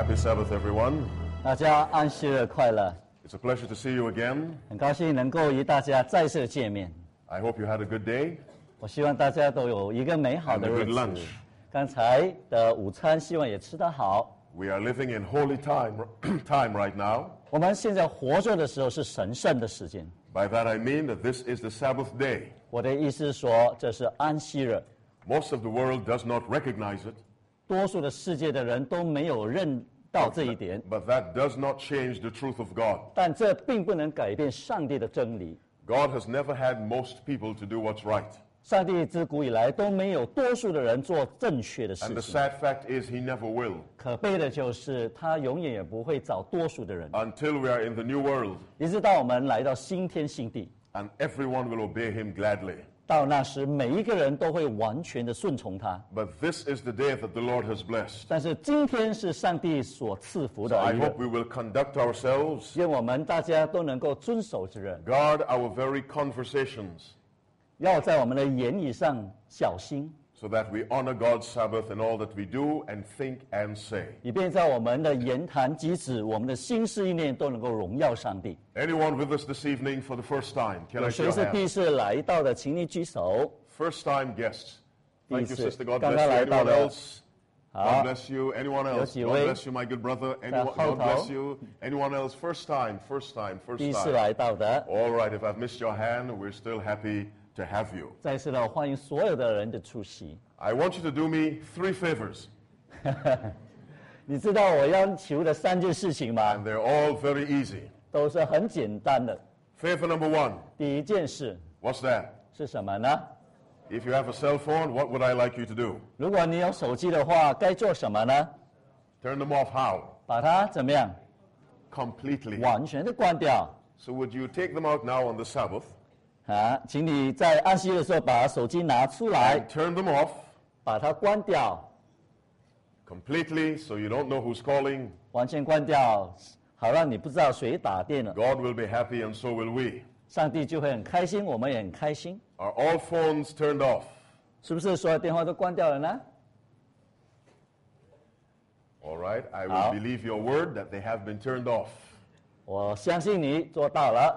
Happy Sabbath, everyone. 大家安息日快乐！ It's a pleasure to see you again. 很高兴能够与大家再次见面。 I hope you had a good day 我希望大家都有一个美好 and 的 a 日 good 子 lunch.。 刚才的午餐希望也吃得好。 We are living in holy time right now. 我们现在活着的时候是神圣的时间。 By that I mean that this is the Sabbath day. 我的意思是说，这是安息日。 Most of the world does not recognize it, 多数的世界的人都没有认到这一点， but that does not change the truth of God. 但这并不能改变上帝的真理。 God has never had most people to do what's right. 上帝自古以来都没有多数的人做正确的 And 事 the 情。 sad fact is he never will 可悲的就是他永远也不会找多数的人， until we are in the new world 一直到我们来到新天新地。 and everyone will obey him gladly. 到那时，每一个人都会完全的顺从他。 But this is the day that the Lord has blessed. 但是今天是上帝所赐福 So 的 I 一 hope 日， we will conduct ourselves, 愿我们大家都能够遵守之人， guard our very conversations, 要在我们的言语上小心， so that we honor God's Sabbath in all that we do and think and say. 以便在我们的言谈举止、我们的心思意念都能够荣耀上帝。 Anyone with us this evening for the first time? Can 有 I see 谁 your 是第一 hand? 次来到的，请你举手。 First time guests. Thank you, 第一次， sister. God 刚 bless 刚 you. 来到 Anyone 的。 else? 好 God bless you. Anyone else? 有几 God 位？ bless you, my good brother. 在 Anyone? 后 God 头。 bless you. Anyone else? First time. First time. 第一 First 次 time. 来到的， All right. If I've missed your hand, we're still happy to have you. 再次的欢迎所有的人的出席。 I want you to do me 3 favors, 你知道我要求的3件事情吗？ and they're all very easy. 都是很简单的。 Favor number 1. 第一件事 What's that? 是什么呢？ If you have a cell phone, what would I like you to do? 如果你有手机的话，该做什么呢？ Turn them off how? 把它怎么样？ Completely. 完全的关掉 So would you take them out now on the Sabbath 啊！请你在安息的时候把手机拿出来， and turn them off 把它关掉， completely so you don't know who's calling? 完全关掉，好让你不知道谁打电了。 God will be happy and so will we. 上帝就会很开心，我们也很开心。 Are all phones turned off? 是不是所有电话都关掉了呢？ All right. I will 好。 believe your word that they have been turned off. 我相信你做到了。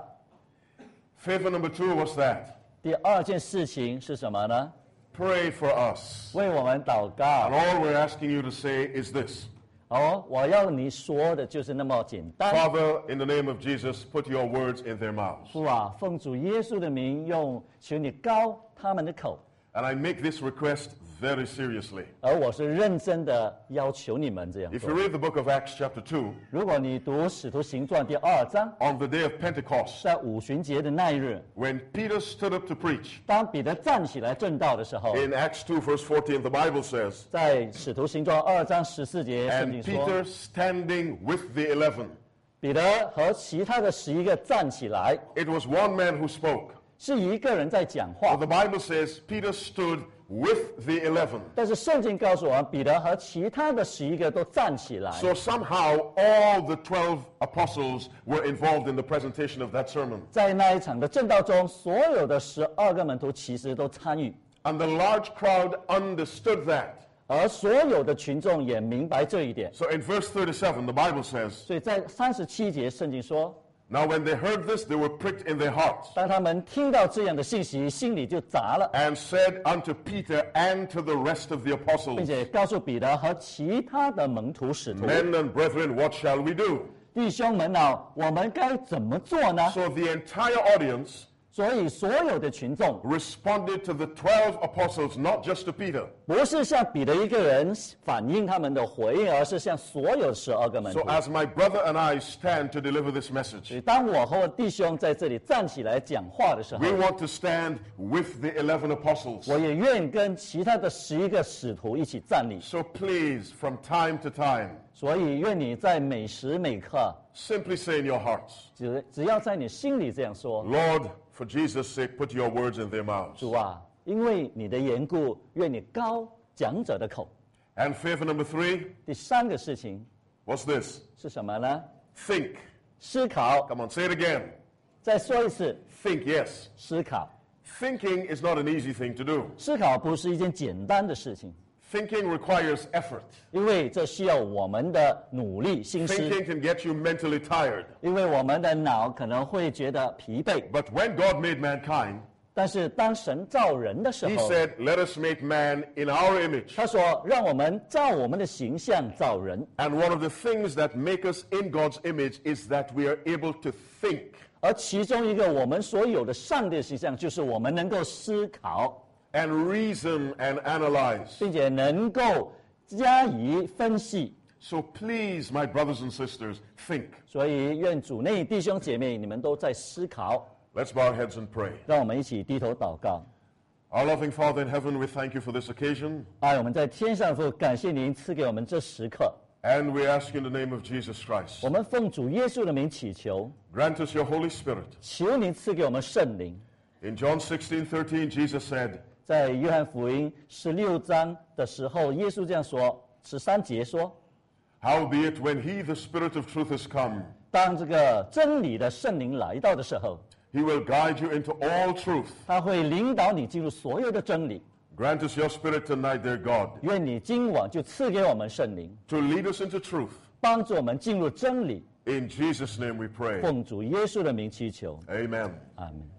Favor number 2, what's that? 第二件事情是什么呢？ Pray for us. 为我们祷 And 告。 all we're asking you to say is this. 哦，我要你说的就是那么简单。 Father, in the name of Jesus, put your words in their mouths. 父啊，奉主耶稣的名，求你膏他们的口。 And I make this request very seriously. 而我是认真的要求你们这样 If 做 you。read the book of Acts chapter 2, 如果你读《使徒行传》第2章， on the day of Pentecost, 在五旬节的那一日， when Peter stood up to preach, 当彼得站起来正道的时候， in Acts 2 verse 14, the Bible says, 在《使徒行传》2章14节，圣 and 经说， Peter standing with the 11. 彼得和其他的11个站起来， It was one man who spoke. 是一个人在讲 But 话。 the Bible says Peter stood with the 11. 但是圣经告诉我们，彼得和其他的11个都站起来。 So somehow all the 12 apostles were involved in the presentation of that sermon. 在那一场的正道中，所有的12个门徒其实都参与， And the large crowd understood that. 而所有的群众也明白这一点。 So in verse 37, the Bible says, 所以在37节，圣经说， now when they heard this, they were pricked in their hearts 当他们听到这样的信息，心里就砸了， and said unto Peter and to the rest of the 并 apostles, 且告诉彼得和其他的门徒使徒 men and brethren, what shall we do? 弟兄们啊，我们该怎么做呢？ So the entire audience 所以所有的群众 responded to the 12 apostles, not just to Peter. 不是向彼得一个人反映他们的回应，而是向所有12个门 So 徒。 as my brother and I stand to deliver this 所 message, 以当我和我弟兄在这里站起来讲话的时候， we want to stand with the 11 apostles. 我也愿跟其他的11个使徒一起站立。 So please, from time to time, 所以愿你在每时每刻， simply say in your hearts, 只要在你心里这样说， Lord, for Jesus' sake, put your words in their mouths. 主啊，因为你的缘故，愿你膏讲者的口。 And favor number 3, 第3个事情 what's this? 是什么呢？ Think. 思考。 Come on, say it again. 再说一次， Think, yes. 思考。 Thinking is not an easy thing to do. 思考不是一件简单的事情。 Thinking requires effort. 因为这需要我们的努力心思， Thinking can get you mentally tired. 因为我们的脑可能会觉得疲惫。 But when God made mankind, 但是当神造人的时 He 候， said, let us make man in our image. 他说让我们照我们的形象造人。 And one of the things that make us in God's image is that we are able to think. 而其中一个我们所有的上帝的形象，就是我们能够思考， And reason and analyze. 并且能够加以分析。 So please, my brothers and sisters, think. 所以愿主内弟兄姐妹，你们都在思考。 Let's bow our heads and pray. 让我们一起低头祷告。 Our loving Father in heaven, we thank you for this occasion. 爱我们在天上的父，感谢您赐给我们这时刻。 And we ask in the name of Jesus Christ, 我们奉主耶稣的名祈求， grant us your Holy Spirit. 求您赐给我们圣灵。 In John 16:13, Jesus said, 在约翰福音16章的时候，耶稣这样说，13节说： Howbeit, when he, the Spirit of truth, is come, 当这个真理的圣灵来到的时候， he will guide you into all truth. 他会领导你进入所有的真理。 Grant us your Spirit tonight, dear God, 愿你今晚就赐给我们圣灵， to lead us into truth. 帮助我们进入真理。 In Jesus' name we pray. 奉主耶稣的名祈求， Amen. 阿门。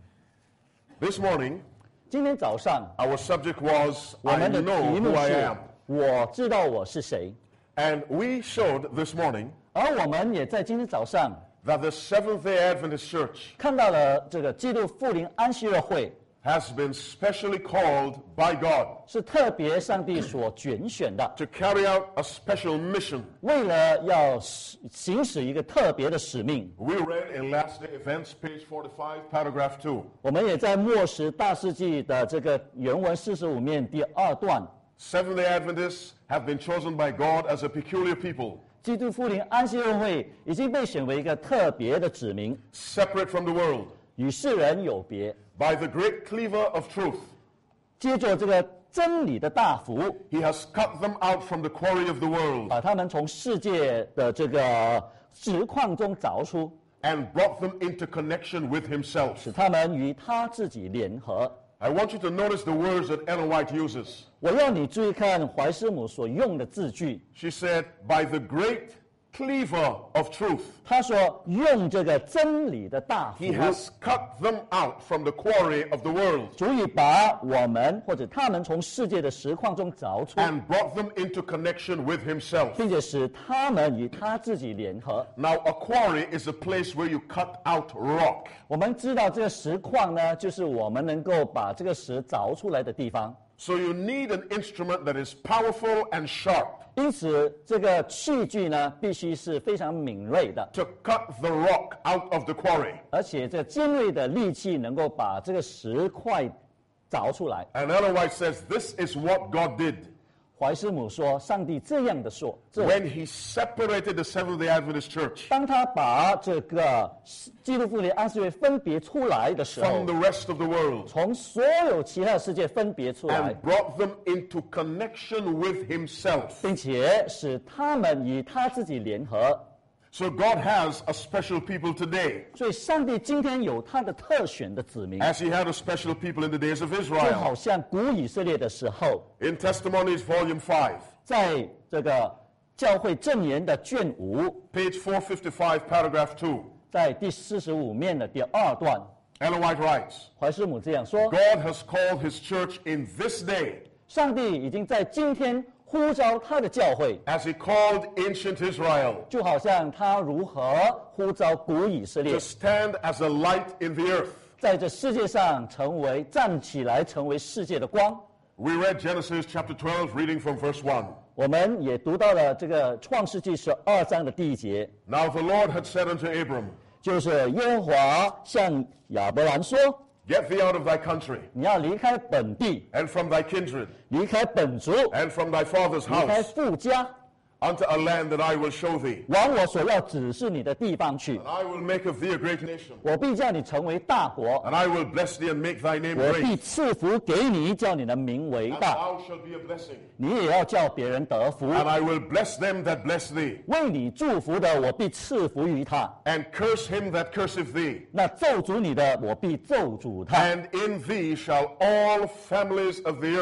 This morning, 今天早上 our subject was, 我 I 们的 know 题目 who I 是 am. 我知道我是谁， And we showed this morning 而我们也在今天早上 that the Seventh-day Adventist Church 看到了这个基督复临安息日会 has been specially called by God 是特别上帝所拣选的， to carry out a special mission. 为了要行使一个特别的使命。 We read in Last Day Events, page 45, paragraph 2. 我们也在末时大世纪的这个原文45面第2段， Seventh-day Adventists have been chosen by God as a peculiar people, 基督复临安息日会已经被选为一个特别的指明， separate from the world, 与世人有别。 by the great cleaver of truth. 接着这个真理的大斧， He has cut them out from the quarry of the world 把他们从世界的这个实况中凿出， and brought them into connection with himself. 使他们与他自己联合。 I want you to notice the words that Ellen White uses. 我要你注意看怀斯姆所用的字句， She said, by the great cleaver of truth, 他说用这个真理的大斧 he，has cut them out from the quarry of the world 足以把我们或者他们从世界的实况中凿出， and brought them into connection with himself. 并且使他们与他自己联合。 Now, a quarry is a place where you cut out rock. 我们知道这个实况呢，就是我们能够把这个石凿出来的地方。 So you need an instrument that is powerful and sharp 因此，这个器具呢，必须是非常敏锐的， to cut the rock out of the quarry. 而且这尖锐的利器能够把这个石块凿出来。 And Ellen White says this is what God did 怀斯姆说：“上帝这样的说， when he separated the Seventh-day Adventist Church 当他把这个基督复临安息日分别出来的时候 from，the rest of the world 从所有其他的世界分别出来 and，brought them into connection with himself. 并且使他们与他自己联合。 So God has a special people today, 所以，上帝今天有他的特选的子民， as he had a special people in the days of 就 Israel. 好像古以色列的时候， In Testimonies, Volume 5, 在这个教会证言的卷5， page 455, paragraph 2, 在第45面的第2段， Ellen White writes, 怀斯姆这样说： God has called his church in this day 上帝已经在今天呼召他的教会， as he called ancient Israel 就好像他如何呼召古以色列 to，stand as a light in the earth. 在这世界上站起来，成为世界的光。 We read Genesis chapter 12, reading from verse 1. 我们也读到了这个创世纪12章的第1节， Now the Lord had said unto Abram, 就是耶和华向亚伯兰说 Get thee out of thy country, 你要离开本地， and from thy kindred, 离开本族， and from thy father's 离开 house, 父家， unto a land that I will show thee. 往我所要指示你的地方去。 And I will make of thee a great nation, 我必叫你成为大国， and I will bless thee and make thy name 我必 great, 赐福给你，叫你的名为 and 大。 thou shalt be a blessing. 你也要叫别人得福。 And I will bless them that bless thee, 为你祝福的，我必赐福于他； and curse him that curseth thee. 那咒诅你的，我必咒诅他。 And in thee shall all families of the earth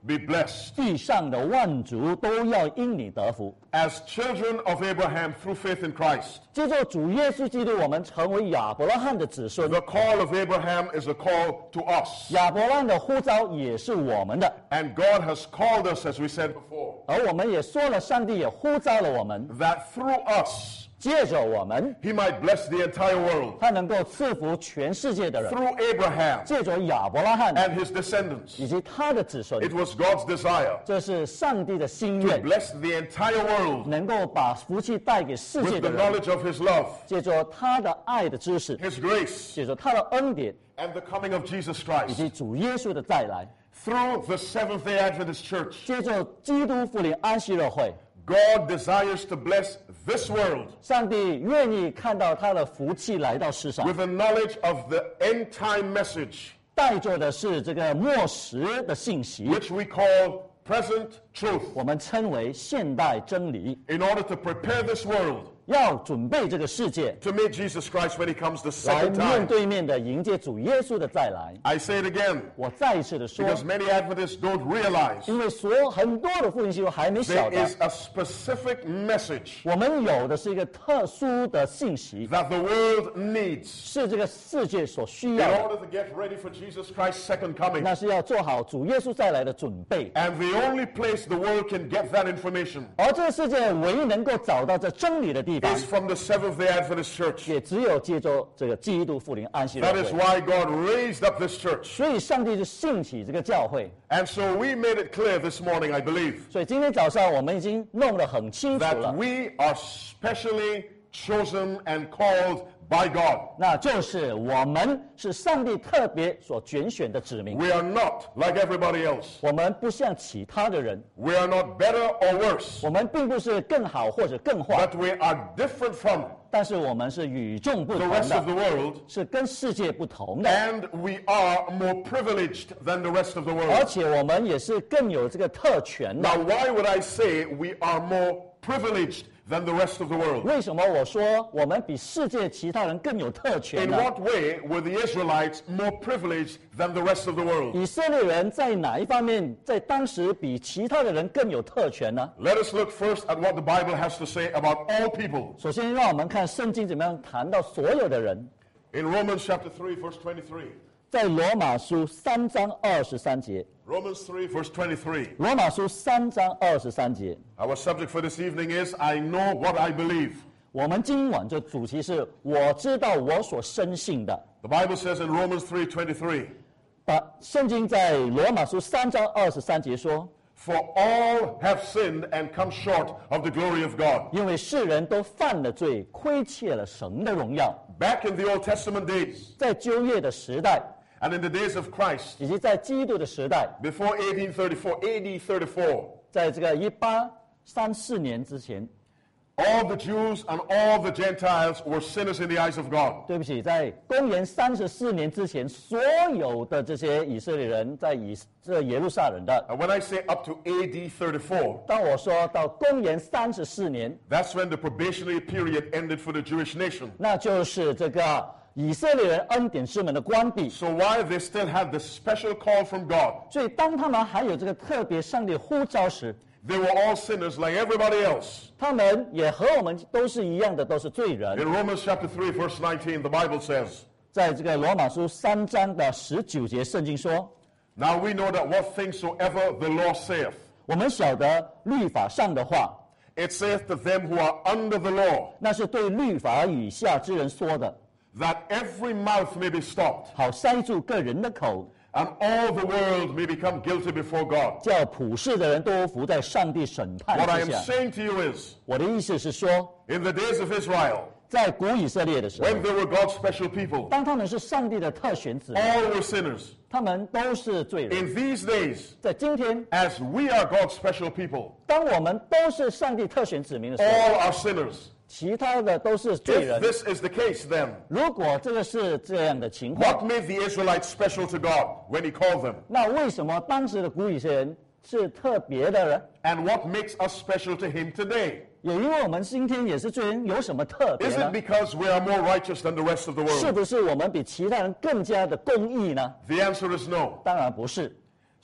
be blessed. 地上的万族都要因你得福。 As children of Abraham through faith in Christ, 接着主耶稣基督，我们成为亚伯拉罕的子孙。 the call of Abraham is a call to us. 亚伯拉罕的呼召也是我们的， And God has called us, as we said before, 而我们也说了，上帝也呼召了我们， that through us, 借着我们， he might bless the entire world. 他能够赐福全世界的人。 Through Abraham 借着亚伯拉罕 and his descendants, 以及他的子孙， it was God's desire 这是上帝的心 to 愿， bless the entire world 能够把福气带给世界 with 的 the 人， knowledge of his love, 借着他的爱的知识， his grace, 借着他的恩典， and the coming of Jesus 以 Christ. 及主耶稣的再来， Through the Seventh-day Adventist Church, 借着基督复临安息日会， God desires to bless this world 上帝愿意看到他的福气来到世上， with a knowledge of the end-time message, 带着的是这个末时的信息， which we call present truth, 我们称为现代真理， in order to prepare this world 要准备这个世界 to meet Jesus Christ when he comes the 来 second 面 time. 对面的迎接主耶稣的再来。 I say it again, 我再一次的说， because many Adventists don't realize 因为很多的福音信徒还没晓 there 得， is a specific message 我们有的是一个特殊的信息， that the world needs 是这个世界所需 in 要的， order to get ready for Jesus Christ's second coming. 那是要做好主耶稣再来的准备。 And the only place the world can get that information 而这个世界唯一能够找到这真理的地方， is from the Seventh-day Adventist Church. 也只有借着这个基督复临安息日 That is 会。 why God raised up this church. 所以上帝就兴起这个教会。 And so we made it clear this morning, I believe, 所以今天早上我们已经弄得很清楚 that 了， we are specially chosen and called by God. 那就是我们是上帝特别所拣选的子民。 We are not like everybody else. 我们不像其他的人， We are not better or worse, 我们并不是更好或者更坏， but we are different from 但是我们是与众不 the 同 rest of 的， the world, 是跟世界不同的， and we are more privileged than the rest of the 而 world. 且我们也是更有这个特权的。 Now, why would I say we are more privileged than the rest of the world? 为什么我说我们比世界其他人更有特权 In 呢？ what way were the Israelites more privileged than the rest of the world? 以色列人在哪一方面在当时比其他的人更有特权呢？ Let us look first at what the Bible has to say about all people. 首先，让我们看圣经怎么样谈到所有的人。 In Romans chapter 3, verse 23. 在罗马书3章23节， Romans 3, verse 23. 罗马书3章23节， Our subject for this evening is, I know what I believe. 我们今晚的主题是我知道我所深信的。 The Bible says in Romans 3:23, 圣经在罗马书3章23节说， For all have sinned and come short of the glory of God. 因为世人都犯了罪，亏欠了神的荣耀。 Back in the Old Testament days, 在旧约的时代， and in the days of Christ, 以及在基督的时代， before 1834, AD 34, 在这个1834年之前， all the Jews and all the Gentiles were sinners in the eyes of God. 对不起，在公元34年之前，所有的这些以色列人在耶路撒冷的。 And when I say up to AD 34, 当我说到公元34年， that's when the probationary period ended for the Jewish nation. 那就是这个以色列人恩典之门的关闭。 So while they still had the special call from God, 所以当他们还有这个特别上帝呼召时， they were all sinners like everybody else. 他们也和我们都是一样的，都是罪人。 In Romans chapter 3, verse 19, the Bible says, 在这个罗马书3章的19节，圣经说： Now we know that what things soever the law saith, 我们晓得律法上的话， it saith to them who are under the law, 那是对律法以下之人说的， that every mouth may be stopped, 好塞住个人的口， and all the world may become guilty before God. 叫普世的人都服在上帝审判 What I 之 am 下。 saying to you is, 我的意思是说， in the days of Israel, 在古以色列的时候， when they were God's special people, 当他们是上帝的特选子民， all were sinners. 他们都是罪人。 In these days, 在今天， as we are God's special people, 当我们都是上帝特选子民的时候， all are sinners. 其他的都是罪 If 人。 this is the case, then 如果这个是这样的情况， what made the Israelites special to God when He called them? 那为什么当时的古以色列人是特别的人？ And what makes us special to Him today? 也因为我们今天也是罪人，有什么特别 Is 呢 it？because we are more righteous than the rest of the 是 world? 不是我们比其他人更加的公义呢？ The answer is no. 当然不是。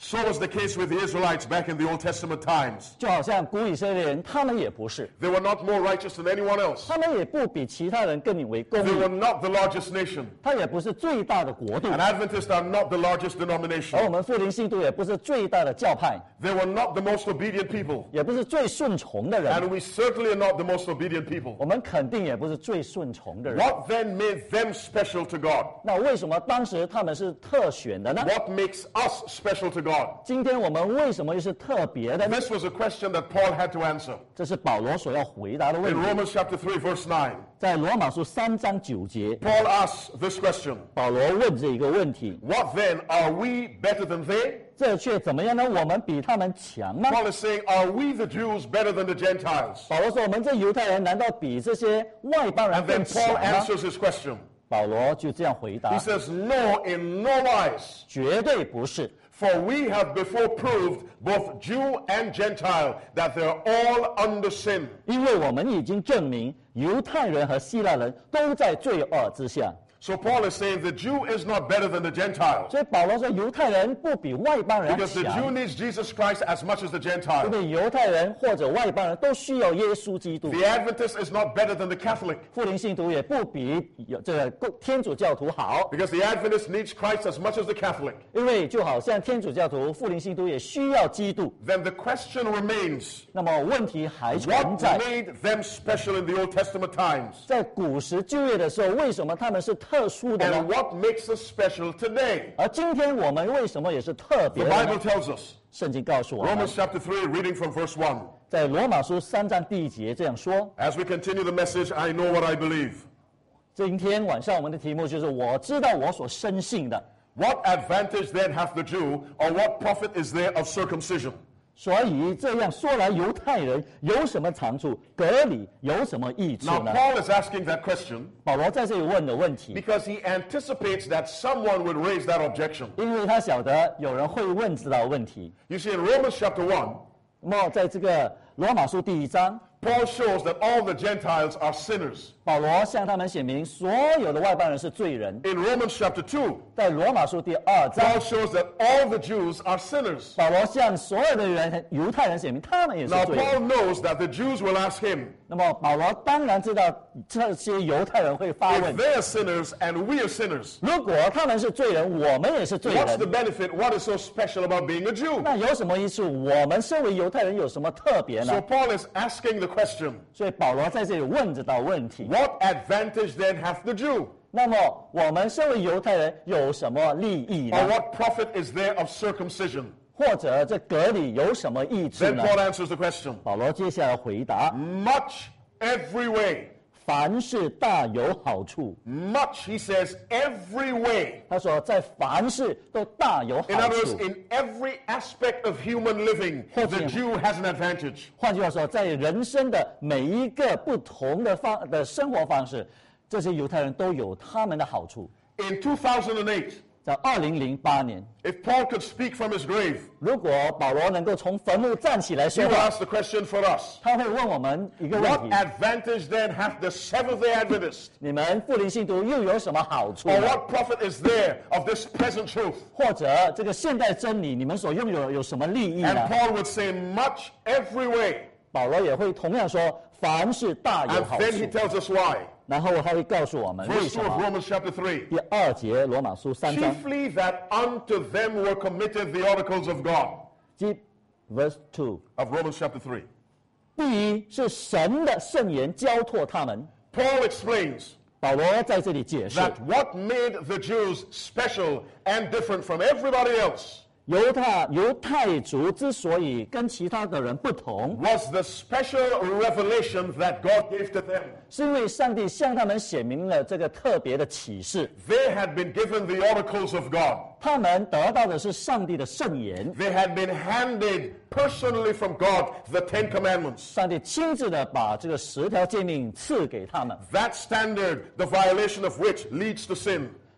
So was the case with the Israelites back in the Old Testament times. 就好像古以色列人，他们也不是， They were not more righteous than anyone else. 他们也不比其他人更为公 They 义， were not the largest nation. 他也不是最大的国度， And Adventists are not the largest 而我 denomination. 们复临信徒也不是最大的教派， They were not the most obedient people. 也不是最顺从的人， And we certainly are not the most obedient people. 我们肯定也不是最顺从的人。 What then made them special to God? 那为什么当时他们是特选的呢？ What makes us special to God? 今天我们为什么又是特别的呢？ This was a question that Paul had to answer. 这是保罗所要回答的问 In 题。 Romans chapter 3, verse 9, 在罗马书3章9节， Paul asks this question. 保罗问这一个问题： What then? Are we better than they? 这却怎么样呢？我们比他们强吗？ Paul is saying, are we the Jews better than the Gentiles? 保罗说：我们这犹太人难道比这些外邦人 And 更 then Paul 强吗？ answers his question. 保罗就这样回 He 答： says, no, in no wise. 绝对不是。 For we have before proved, both Jew and Gentile, that they're all under sin. 因为我们已经证明，犹太人和希腊人都在罪恶之下。 So Paul is saying the Jew is not better than the Gentile. 所以保罗说，犹太人不比外邦人 Because the Jew 强， needs Jesus Christ as much as the 因 Gentile. 为犹太人或者外邦人都需要耶稣基督。 The Adventist is not better than the Catholic. 复临信徒也不比这个天主教徒好， Because the Adventist needs Christ as much as the Catholic. 因为就好像天主教徒、复临信徒也需要基督。 Then the question remains, 那么问题还存 what 在， made them special in the Old Testament times? 在古时旧约的时候，为什么他们是特殊的 And 呢？ what makes us special today? 而今天我们为什么也是特别 The 的 Bible 呢？ tells us. 圣经告诉我们， Romans chapter 3, reading from verse 1. 在罗马书3章第1节这样说。 As we continue the message, I know what I believe. 今天晚上我们的题目就是我知道我所深信的， What advantage then hath the Jew, or what profit is there of circumcision? 所以这样说来，犹太人有什么长处？革礼有什么益处 Now, 呢？ Paul is asking that question 保罗在这里问的问题， because he anticipates that someone would raise that objection. 因为他晓得有人会问这道问题。 You see, in Romans chapter 1, 那么在这个罗马书第1章， Paul shows that all the Gentiles are sinners. 保罗向他们显明，所有的外邦人是罪人。 In Romans chapter 2, 在罗马书第2章， Paul shows that all the Jews are sinners. 保罗向所有的人犹太人显明，他们也是 Now, 罪人。 Paul knows that the Jews will ask him, 那么保罗当然知道这些犹太人会发 if 问： they are sinners and we are sinners, 如果他们是罪人，我们也是罪 what's the 人， benefit? What is so special about being a Jew? 那有什么益处？我们身为犹太人有什么特别 So 呢？ Paul is asking the question, 所以保罗在这里问这道问题。 what advantage then hath the Jew? 那么我们身为犹太人有什么利益 Or 呢？ what profit is there of circumcision? 或者这革礼有什么益处 Then 呢？ Paul answers the question, 保罗接下来回答： much every way. 凡事大有好处。 Much, he says, every way. 他说，在凡事都大有 In 好 other words, 处。 in every aspect of human living, the Jew has an advantage. 换句话说，在人生的每一个不同的生活方式，这些犹太人都有他们的好处。 In 2008, 在2008年， if Paul could speak from his grave, 如果保罗能够从坟墓站起来 he 说 will 话， ask the question for us. 他会问我们一个 What 问题： advantage then hath the Seventh-day Adventist? 你们复临信徒又有什么好处 Or 呢？ what profit is there of this present truth? 或者这个现代真理，你们所拥有有什么利益 And 呢？ Paul would say, much every way. 保罗也会同样说，凡事大有 And 好 then he 处。 tells us why. 然后他会告诉我们为 Verse 什 2 of 么。 Romans chapter 3. 第2节罗马书3章， Chiefly that unto them were committed the oracles of God. 即 verse 2。 Of Romans chapter 3. 第一是神的圣言交托他们。 Paul explains 保罗在这里解释， that what made the Jews special and different from everybody else 犹太族之所以跟其他的人不同， was the special revelation that God gave to them. 是因为上帝向他们显明了这个特别的启示。 They had been given the oracles of God. 他们得到的是上帝的圣言， They had been handed personally from God the Ten Commandments. 上帝亲自的把这个10条诫命赐给他们。 That standard, the violation of which leads to sin.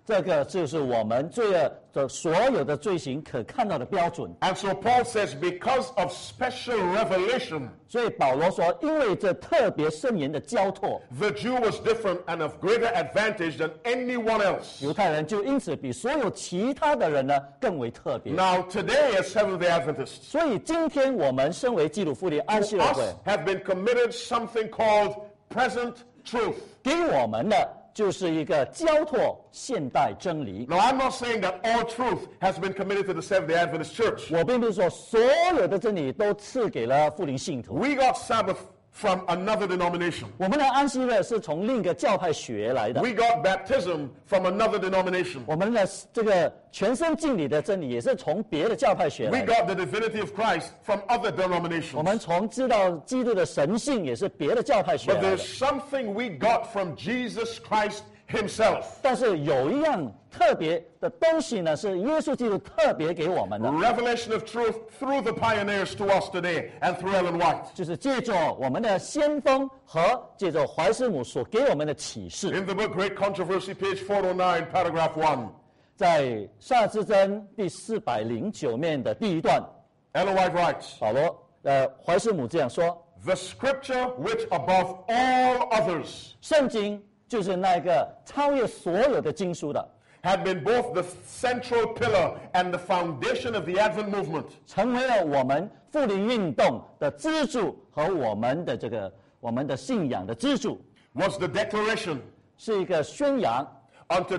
这个就是我们罪恶的所有的罪行可看到的标准。 And so Paul says, because of special revelation, 所以保罗说，因为这特别圣言的交托， the Jew was different and of greater advantage than anyone else. 犹太人就因此比所有其他的人呢更为特别。 Now, today, as Seventh-day Adventists, 所以今天我们身为基督复临安息日会， us have been committed something called present truth. 给我们的就是一个交托现代真理。 Now, I'm not saying that all truth has been committed to the Seventh-day Adventist Church. 我并不是说所有的真理都赐给了复临信徒。 We got Sabbath from another denomination. 我们的安息日是从另一个教派学来的。 We got baptism from another denomination. 我们的这个全身敬礼的真理也是从别的教派学 We 来的。 got the divinity of Christ from other 我 denominations. 们从知道基督的神性也是别的教派学 But 来的。 there's something we got from Jesus Christ himself. 但是有一样特别的东西呢，是耶稣基督特别给我们的， Revelation of truth through the pioneers to us today and through Ellen White. 就是借着我们的先锋和借着怀斯姆所给我们的启示。 In the book Great Controversy, page 409, paragraph 1, 在撒之真第409面的第一段， Ellen White writes, 保罗怀斯姆这样说： The scripture which above all others 圣经就是那个超越所有的经书的， had been both the central pillar and the foundation of the Advent movement. 成为了我们复临运动的支柱和我们的信仰的支柱， Was the declaration, 是一个宣扬。 unto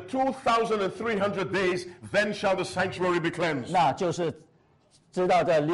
2,300 days, then shall the sanctuary be cleansed. 那就是知道这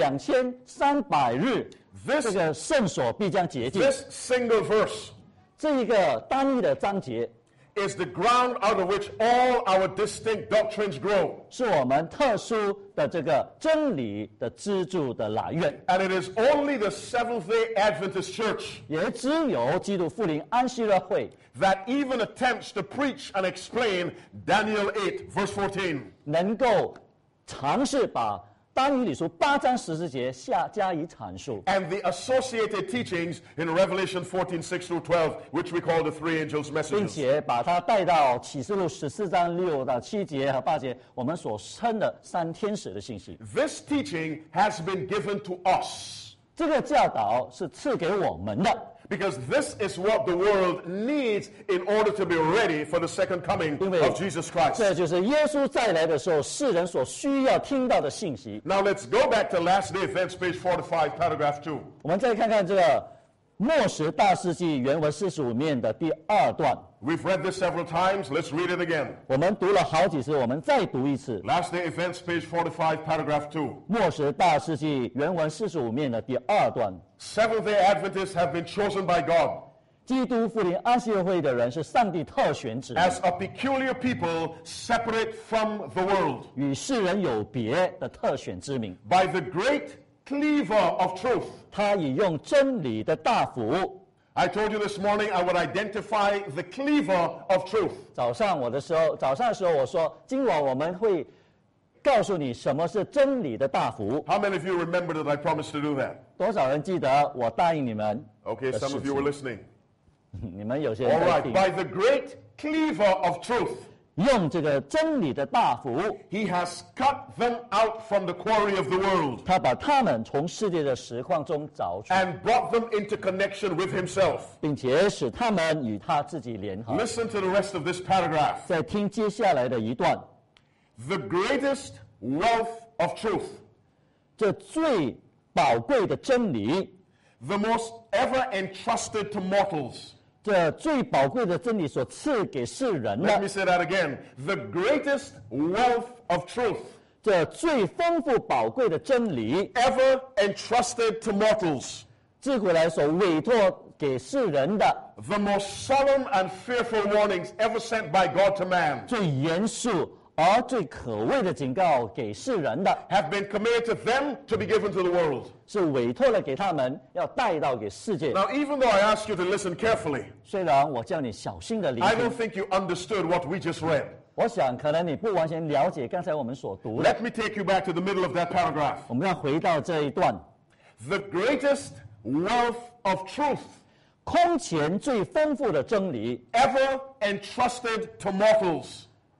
2300日， This- 这个圣所必将洁净。 This single verse 这一个单一的章节， is the ground out of which all our distinct doctrines grow. 是我们特殊的这个真理的支柱的来源， And it is only the Seventh-day Adventist Church 也只有基督复临安息日会 that even attempts to preach and explain Daniel 8, verse 14. 能够尝试把但以理书8章14节加以阐述， And the associated teachings in Revelation 14, 6 through 12, which we call the three angels' 并 messages. 且把它带到启示录14章6到7节和8节，我们所称的3天使的信息。 This teaching has been given to us 这个教导是赐给我们的。 because this is what the world needs in order to be ready for the second coming 因为 of Jesus Christ. 这就是耶稣再来的时候，世人所需要听到的信息。 Now let's go back to last day events, page 45, paragraph 2. 我们再看看这个末时大事记原文45面的第2段， We've read this several times. Let's read it again. 我们读了好几次，我们再读一次。 Last day events, page 45, paragraph 2. 末时大事记原文45面的第2段， Seventh-day Adventists have been chosen by God 基督复临安息日会的人是上帝特选之人， as a peculiar people separate from the world 与世人有别的特选之民。 by the great cleaver of truth. 他已用真理的大斧。 I told you this morning I would identify the cleaver of truth. 早上的时候我说，今晚我们会告诉你什么是真理的大斧。 How many of you remember that I promised to do that? 多少人记得我答应你们 Okay, 的 some 事 of you were 情？ listening. 你们有些 All 人在 right, 听。 by the great cleaver of truth, 用这个真理的大斧， he has cut them out from the quarry of the world 他把他们从世界的实况中找出， and brought them into connection with himself. 并且使他们与他自己联合。 Listen to the rest of this paragraph. 再听接下来的一段， The greatest wealth of truth, 这最宝贵的真理， the most ever entrusted to mortals. 这最宝贵的真理所赐给世人 Let 的， me say that again. The greatest wealth of truth, 这最丰富宝贵的真理， ever entrusted to mortals. 自古来所委托给世人的 The most solemn and fearful warnings ever sent by God to man 最严肃而最可畏的警告给世人的， have been committed to them to be given to the world. 是委托了给他们，要带到给世界。 Now, even though I ask you to listen carefully, 虽然我叫你小心的聆 I 听 don't，think you understood what we just read. 我想可能你不完全了解刚才我们所读的。 Let me take you back to the middle of that paragraph. 我们要回到这一段， The greatest wealth of truth 空前最丰富的真理， ever entrusted to mortals.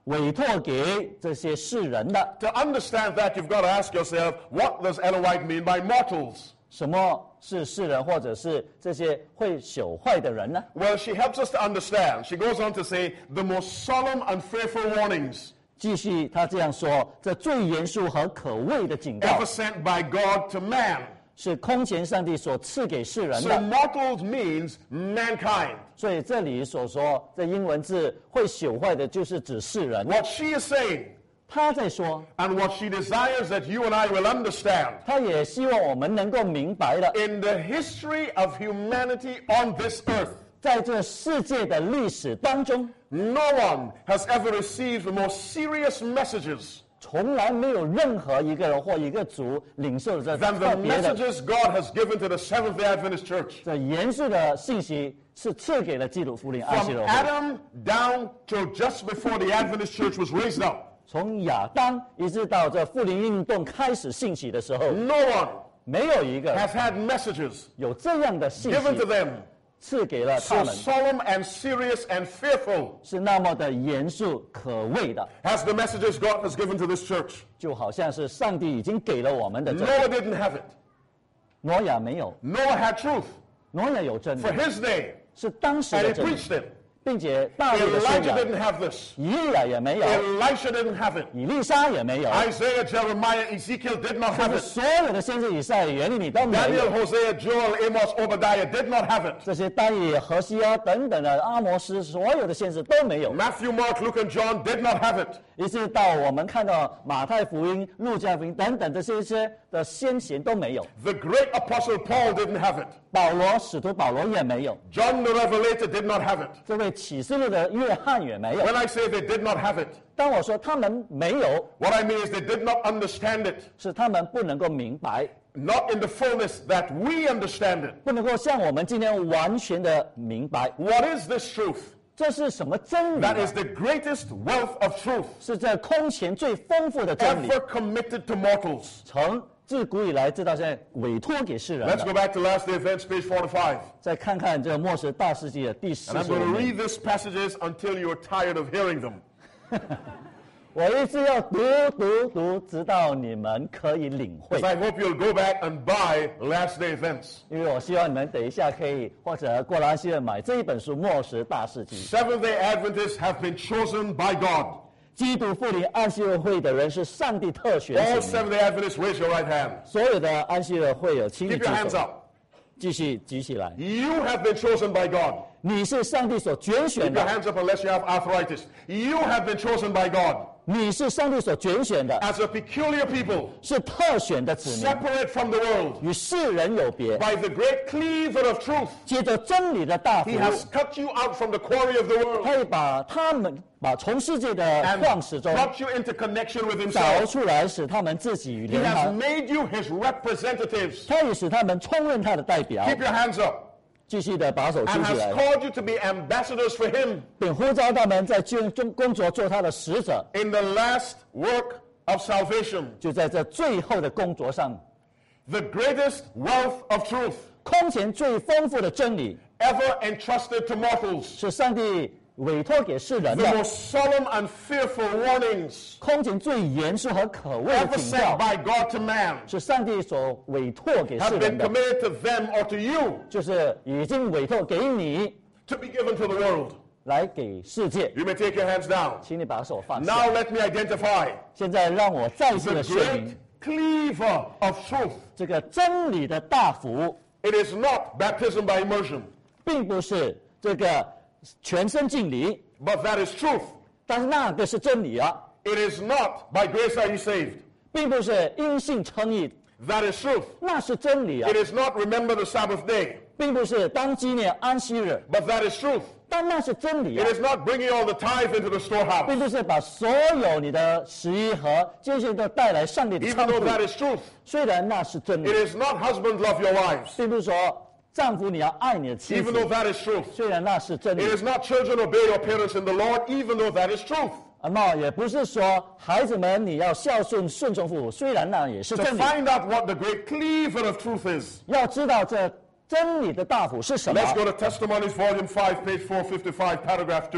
委托给这些世人的。 To understand that, you've got to ask yourself, what does Ellen White mean by mortals? 什么是世人，或者是这些会朽坏的人呢？ Well, she helps us to understand. She goes on to say, the most solemn and fearful warnings 继续，他这样说：这最严肃和可畏的警告 ever sent by God to man. 是空前上帝所赐给世人 So 的。 mortals means mankind. 所以这里所说这英文字会朽坏的，就是指世人。 What she is saying, 他在说， and what she desires that you and I will understand, 他也希望我们能够明白的， in the history of humanity on this earth, 在这世界的历史当中， no one has ever received the most serious messages 从来没有任何一个人或一个族领受这 than 特 the 别的 messages God has given to the Seventh-day Adventist Church. 这严肃的信息，是赐给了基督福临安息 From 日会。 Adam down till just before the Adventist Church was raised up, 从亚当一直到这复临运动开始兴起的时候， no one 没有一个 has had messages 有这样的信 given to 息 them 赐给了他 so 们， solemn and serious and fearful 是那么的严肃可畏的， as the messages God has given to this church. 就好像是上帝已经给了我们的这。 Noah didn't have it. 挪亚没有， Noah had truth 挪亚有真理 for，his day, 是当时 and 的 he 真理， preached it. 并且大卫的宣 Elijah 扬， didn't have this. 以利亚也没有， Elisha didn't have it. 以利沙也没有， Isaiah, Jeremiah, Ezekiel did not 甚 have 至 it. 所有的先知以赛亚、耶利米都没 Daniel, 有。 Hosea, Joel, Amos, Obadiah did not have it. 这些但以理、何西阿等等的阿摩斯，所有的先知都没有。 Matthew, Mark, Luke, and John did not have it. 一直到我们看到马太福音、路加福音等等这些的先贤都没有。 The great apostle Paul didn't have it. 保罗，使徒保罗也没有。 John the Revelator did not have it. 这位启示录的约翰也没有。 When I say they did not have it, 当我说他们没有， what I mean is they did not understand it. 是他们不能够明白， Not in the fullness that we understand it. 不能够像我们今天完全的明白。 What is this truth? 这是什么真理 That 呢？ is the greatest wealth of truth 是这空前最丰富的真理， ever committed to mortals. 从自古以来直到现在委托给世人 Let's 的。 go back to last day events, page 45. 再看看这末世大世纪的第 And I'm 45 going to 面， read these passages until you're tired of hearing them. 我一直要读，直到你们可以领会 Because。I hope you'll go back and buy last day events. 因为我希望你们等一下可以或者过来安息日买这一本书《末世大世纪》。 Seventh-day Adventists have been chosen by God. 基督复临安息日会的人是上帝特选 All 子民， Seventh-day Adventists, raise your right hand. 所有的安息日会有，请你 Keep 举 your hands 手， up. 继续举起来。 You have been chosen by God. 你是上帝所拣选 Keep your 的， hands up unless you have arthritis. You have been chosen by God 你是上帝所拣选的， as a peculiar people, 是特选的子民， separate from the world. 与世人有别。 By the great cleaver of truth, 接着真理的大 He 福， has cut you out from the quarry of the 他 world 会把他们从世界的 and 旷世中 brought you into connection with 找 Himself. 出来，使他们自己与 He 联 has 合， made you His representatives. 他也使他们充任他的代表。 Keep your hands up. 继续的把手举 And 起 has 来， called you to be ambassadors for Him 并呼召他们在工作做他的使者， in the last work of salvation. 就在这最后的工作上， The greatest wealth of truth 空前最丰富的真理 ever entrusted to mortals. 是上帝委托给世人 The 的， most solemn and fearful warnings 空前最严肃和可畏的 ever 警 sent 告， by God to man 是上帝所委托给世 have 人 been 的， committed to them or to you 就是已经委托给你 to be given to the world. 来给世界。 You may take your hands down. 请你把手放下。 Now let me identify 现在让我再次 the 的说 great 明 cleaver of truth. 这个真理的大福， It is not baptism by immersion, 并不是这个全身敬礼， but that is truth. 但是那个是真理啊， It is not by grace are you saved. 并不是因信称义， That is truth. 那是真理啊 It，is not remember the Sabbath day, 并不是当纪念安息日， but that is truth. 但那是真理 It 啊， is not bringing all the tithe into the storehouse, 并不是把所有你的11和这些都带来上帝的 even 仓 though 库。 that is truth. 虽然那是真 It 理， is not husbands love your wives, 并不是说丈夫你要爱你的妻 even though 子， that is truth. 虽然那是真理 It。is not children obey your parents in the Lord, even though that is truth. 那也不是说孩子们你要孝顺顺从父母，虽然那也是 To 真理。 find out what the great cleaver of truth is, 要知道这真理的大福是什么。 let's go to Testimonies, Volume 5, page 455, paragraph 2.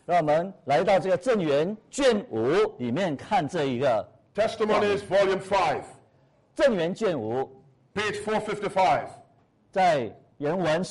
让我们来到这个正言卷5里面看这一个 Testimonies, Volume 5, 正言卷5， page 455, 在原文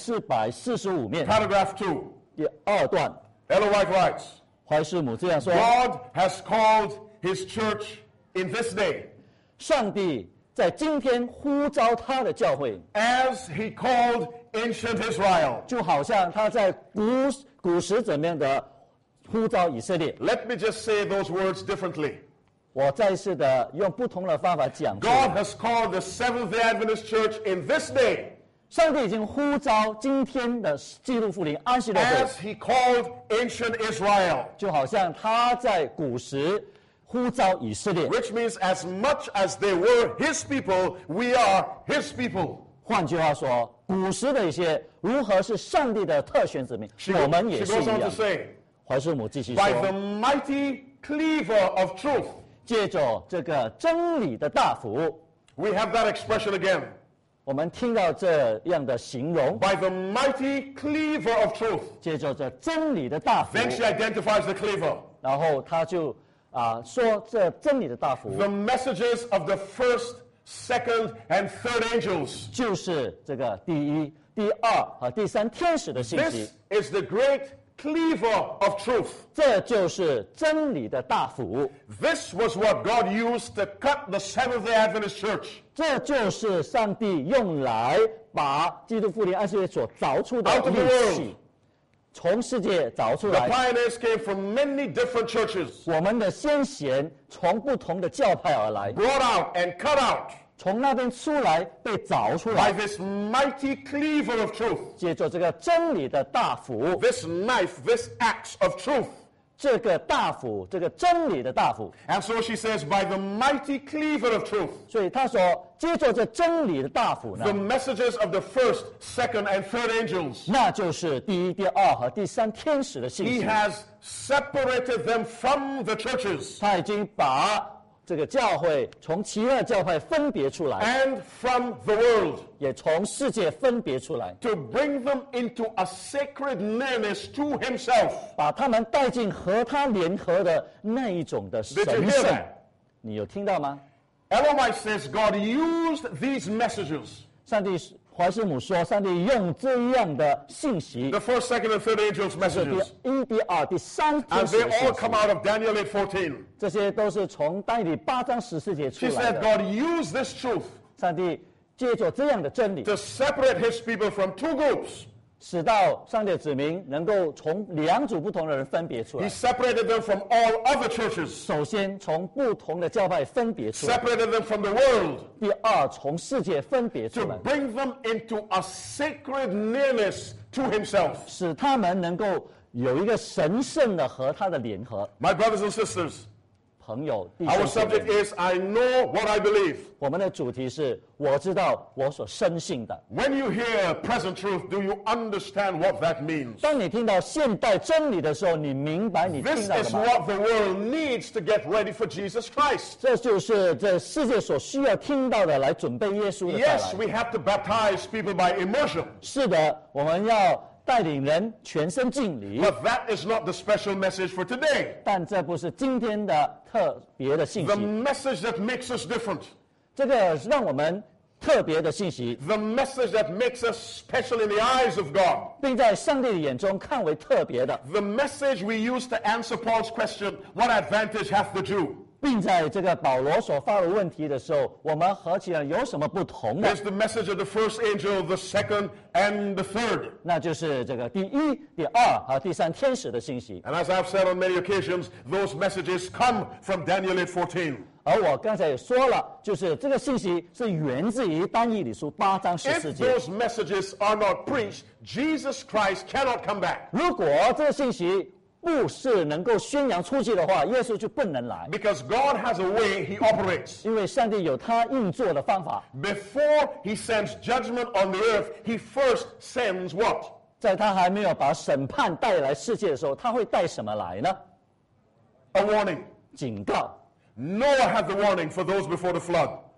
445面 paragraph 2. 第2段， Ellen White writes, 怀师母这样说： God has called his church in this day 上帝在今天呼召他的教会， as he called ancient Israel. 就好像他在古时怎么样的呼召以色列。 Let me just say those words differently. 我再一次的用不同的方法讲述， God has called the Seventh-day Adventist Church in this day 上帝已经呼召今天的基督复临安息日会， as he called ancient Israel, 就好像他在古时呼召以色列。 which means as much as they were his people, we are his people. 换句话说，古时的一些如何是上帝的特选子民， She 我们也 goes 是一 on to 样。 say, 怀师母继续 by the 说， mighty cleaver of truth. 借着这个真理的大斧， We have that expression again. 我们听到这样的形容， By the mighty cleaver of truth. 借着这真理的大斧， Then she identifies the cleaver. 然后他就说这真理的大斧 The messages of the first, second, and third angels. 就是这个第一、第二和第三天使的信息 This，is the great cleaver of truth. 这就是真理的大斧， This was what God used to cut the Seventh-day Adventist Church. 这就是上帝用来把基督复临安息日所凿出的 Out of the 利 world 器，从世界凿出 The 来。 pioneers came from many different churches, 我们的先贤从不同的教派而来， brought out and cut out 从那边出来被凿出 by 来， this mighty cleaver of truth. 借着这个真理的大斧， This knife, this axe of truth. 这个大斧，这个真理的大斧。 And so she says, by the mighty cleaver of truth, 所以他说，接着这真理的大斧呢 the，messages of the first, second, and third angels, 那就是第一、第二和第三天使的信 he 息。 has separated them from the churches 他已经把这个教会从其他的教派分别出来， and from the world 也从世界分别出来， to bring them into a sacred nearness to himself. 把他们带进和他联合的那一种的 Did you 神 hear 圣 that?。 你有听到吗？ Ellen White says God used these messages, 上帝怀师母说，上帝用这样的信息， the first, second, and third angels' 是 messages, 第一、第二、第三天 and 使 they 的信 all 息， come out of Daniel 8:14. 这些都是从但以理8章14节出 She 来 said 的。 God used this truth 上帝借着这样的真理， to separate his people from two groups. 使到上帝的子民能够从两组不同的人分别出 He 来。 separated them from all other churches, 首先从不同的教派分别出来， separated them from the world, 第二从世界分别出 to 来， bring them into a sacred nearness to himself. 使他们能够有一个神圣的和他的联合。 My brothers and sisters, 朋友，弟 our 兄姐 subject 妹， is I know what I believe. 我们的主题是我知道我所深信的。 When you hear present truth, do you understand what that means? 当你听到现代真理的时候，你明白你 This 听到的 is 吗？ what the world needs to get ready for Jesus Christ. 这就是这世界所需要听到的，来准备耶稣的再 Yes, 来。 we have to baptize people by immersion, 是的，我们要带领人全身敬礼， but that is not the special message for today. 但这不是今天的特别的信 The 息。 message that makes us different, 这个让我们特别的信息， the message that makes us special in the eyes of God, 并在上帝的眼中看为特别的， the message we use to answer Paul's question, what advantage hath the Jew? 并在这个保罗所发的问题的时候，我们合起来有什么不同的？ There's the message of the first angel, the second, and the third. 那就是这个第一、第二和第三天使的信息。 And as I've said on many occasions, those messages come from Daniel 8:14. 而我刚才也说了，就是这个信息是源自于但以理书8章14 If 节。 those messages are not preached, Jesus Christ cannot come back. 如果这个信息不是能够宣扬出去的话，耶稣就不能来， Because God has a way he operates. 因为上帝有他运作的方法。 Before he sends judgment on the earth, he first sends what? 在他还没有把审判带来世界的时候，他会带什么来呢？ A warning. 警告。 Noah had the warning for those before the flood.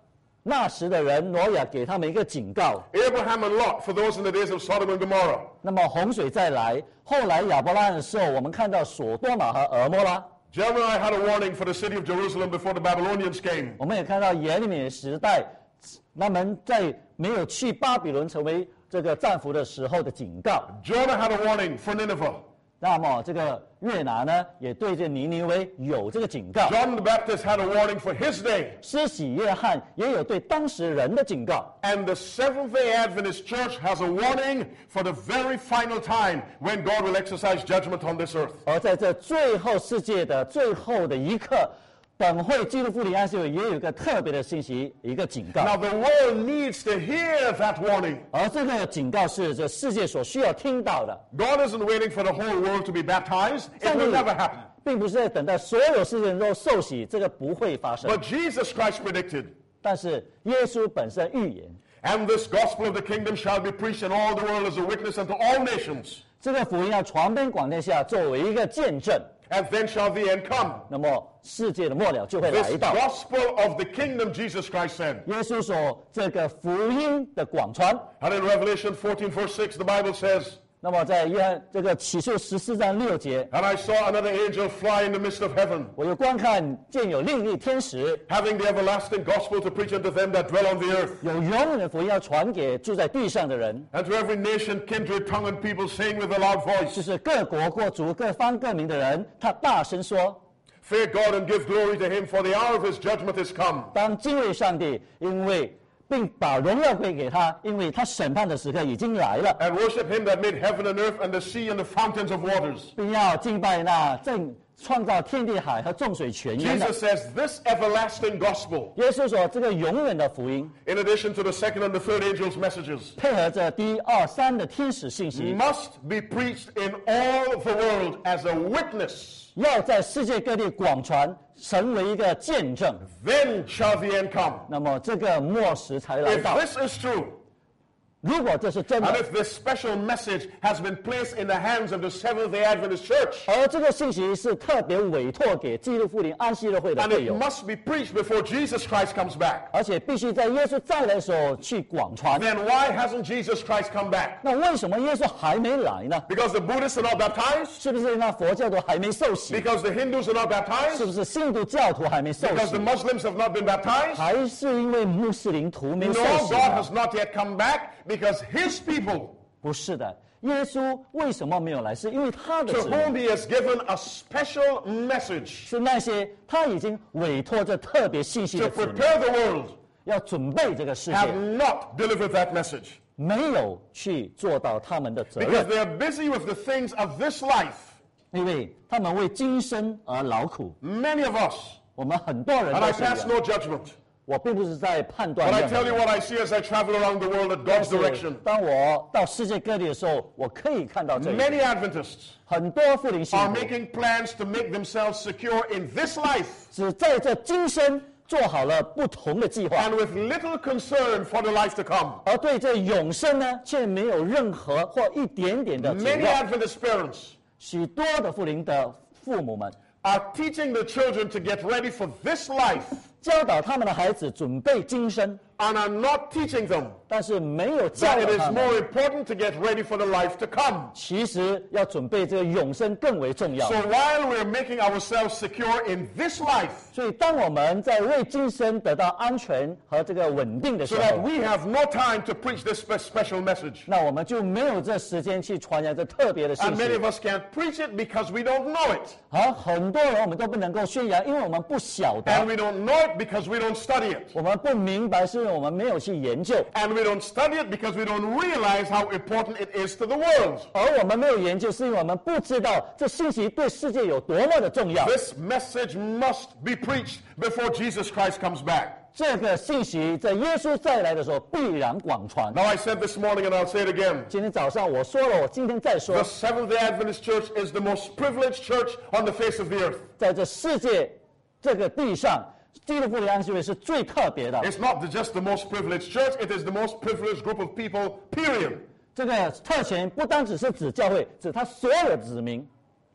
那时的人，挪亚给他们一个警告。 Abraham and Lot, for those in the days of Sodom and Gomorrah. 那么洪水再来，后来亚伯拉罕的时候，我们看到所多玛和俄摩拉。 Jeremiah had a warning for the city of Jerusalem before the Babylonians came. 我们也看到耶利米时代，他们在没有去巴比伦成为这个战俘的时候的警告。 Jonah had a warning for Nineveh. 那么这个约拿呢，也对这尼尼微有这个警告。 John the Baptist had a warning for his day. 施洗约翰也有对当时人的警告。 And the Seventh-day Adventist Church has a warning for the very final time when God will exercise judgment on this earth. 而在这最后世界的最后的一刻，本会基督复临安息会也有一个特别的信息，一个警告。 Now the world needs to hear that warning. 而这个警告是这世界所需要听到的， God isn't waiting for the whole world to be baptized. It will never happen. 并不是在等待所有世界人都受洗，这个不会发生。 But Jesus Christ predicted, 但是耶稣本身预言， and this gospel of the kingdom shall be preached in all the world as a witness unto all nations. 这个福音要传遍广天下，作为一个见证。 And then shall the end come. 那么世界的末了就会 This 来到。 gospel of the kingdom, Jesus Christ said. 耶稣所这个福音的广传。 And in Revelation 14, verse 6, the Bible says, 那么在约翰这个启示14章6节， and I saw another angel fly in the midst of heaven, 我有观看见有另一位天使， having the everlasting gospel to preach unto them that dwell on the earth, 有永远的福音要传给住在地上的人， and to every nation, kindred, tongue, and people, saying with a loud 就 voice, 是各国各族各方各民的人，他大声说： fear God and give glory to him, for the hour of his judgment is come. 当敬畏上帝，并把荣耀归给他，因为他审判的时刻已经来了， And worship him that made heaven and earth and the sea and the fountains of waters. 并要敬拜那正创造天地海和众水泉源的。 Jesus says this everlasting gospel, 耶稣说，这个永远的福音， in addition to the second and the third angel's messages, 配合着第2、3的天使信息， must be preached in all the world as a witness. 要在世界各地广传，成为一个见证。 Then shall the end come. 那么这个末时才来 If 到。 this is true, 如果这是真 and 的， if this special message has been placed in the hands of the Seventh-day Adventist Church, 而这个信息是特别委托给基督复临安息日会的 and 会 it 友， must be preached before Jesus Christ comes back, 而且必须在耶稣再来的时候去广传。 then why hasn't Jesus Christ come back? 那为什么耶稣还没来呢？ Because the Buddhists are not baptized? 是不是那佛教徒还没受洗？ Because the Hindus are not 是 baptized? 不是信徒教徒还没受 Because 洗 the？Muslims have not been baptized? 还是因为穆斯林徒没 No, 受洗 God 呢？ has not yet come back because his people, 不是的，耶稣为什么没有来？是因为他的 to 子民 whom he has given a special message 是那些他已经委托着特别信息 to 的子民， prepare the world, 要准备这个世 have 界， not delivered that message. 没有去做到他们的责 Because 任， they are busy with the things of this life. 因为他们为今生而劳苦。 Many of us, 我们很多人 and 都 I 是一 pass 样。 no judgment, 我并不是在判断 but I 任何 tell you 人。 what I see as I travel around the world at God's 是 direction. 当我到世界各地的时候，我可以看到这一点。 Many Adventists 很多复临信 are 徒 making plans to make themselves secure in this life 只在这今生做好了不同的计划， and with little concern for the life to come. 而对这永生呢，却没有任何或一点点的指 Many 望。 Adventist parents 许多的复临的父母们 are teaching the children to get ready for this life 教导他们的孩子准备今生， and are not teaching them 但是没有教 that 导 it 他 is 们， more important to get ready for the life to come. 其实要准备这个永生更为重要 So。while we're making ourselves secure in this life 所以，当我们在为今生得到安全和这个稳定的时 so that 候， we have no time to preach this special message. 那我们就没有这时间去传扬这特别的信 And many 息。 of us can't preach it because we don't know it. 而很多人我们都不能够宣扬，因为我们不晓 And 得， we don't know it because we don't study it. 我们不明白，是因为我们没有去研究。 And we don't study it because we don't realize how important it is to the world. 而我们没有研究，是因为我们不知道这信息对世界有多么的重要。 This message must be preached before Jesus Christ comes back. 这个信息在耶稣再来的时候必然广传。 Now I said this morning and I'll say it again. 今天早上我说了，我今天再说 The，Seventh-day Adventist Church is the most privileged church on the face of the earth. 在这世界这个地上，基督复临安息会是最特别的。 It's not just the most privileged church, it is the most privileged group of people, period. 这个特权不单只是指教会，指他所有的子民，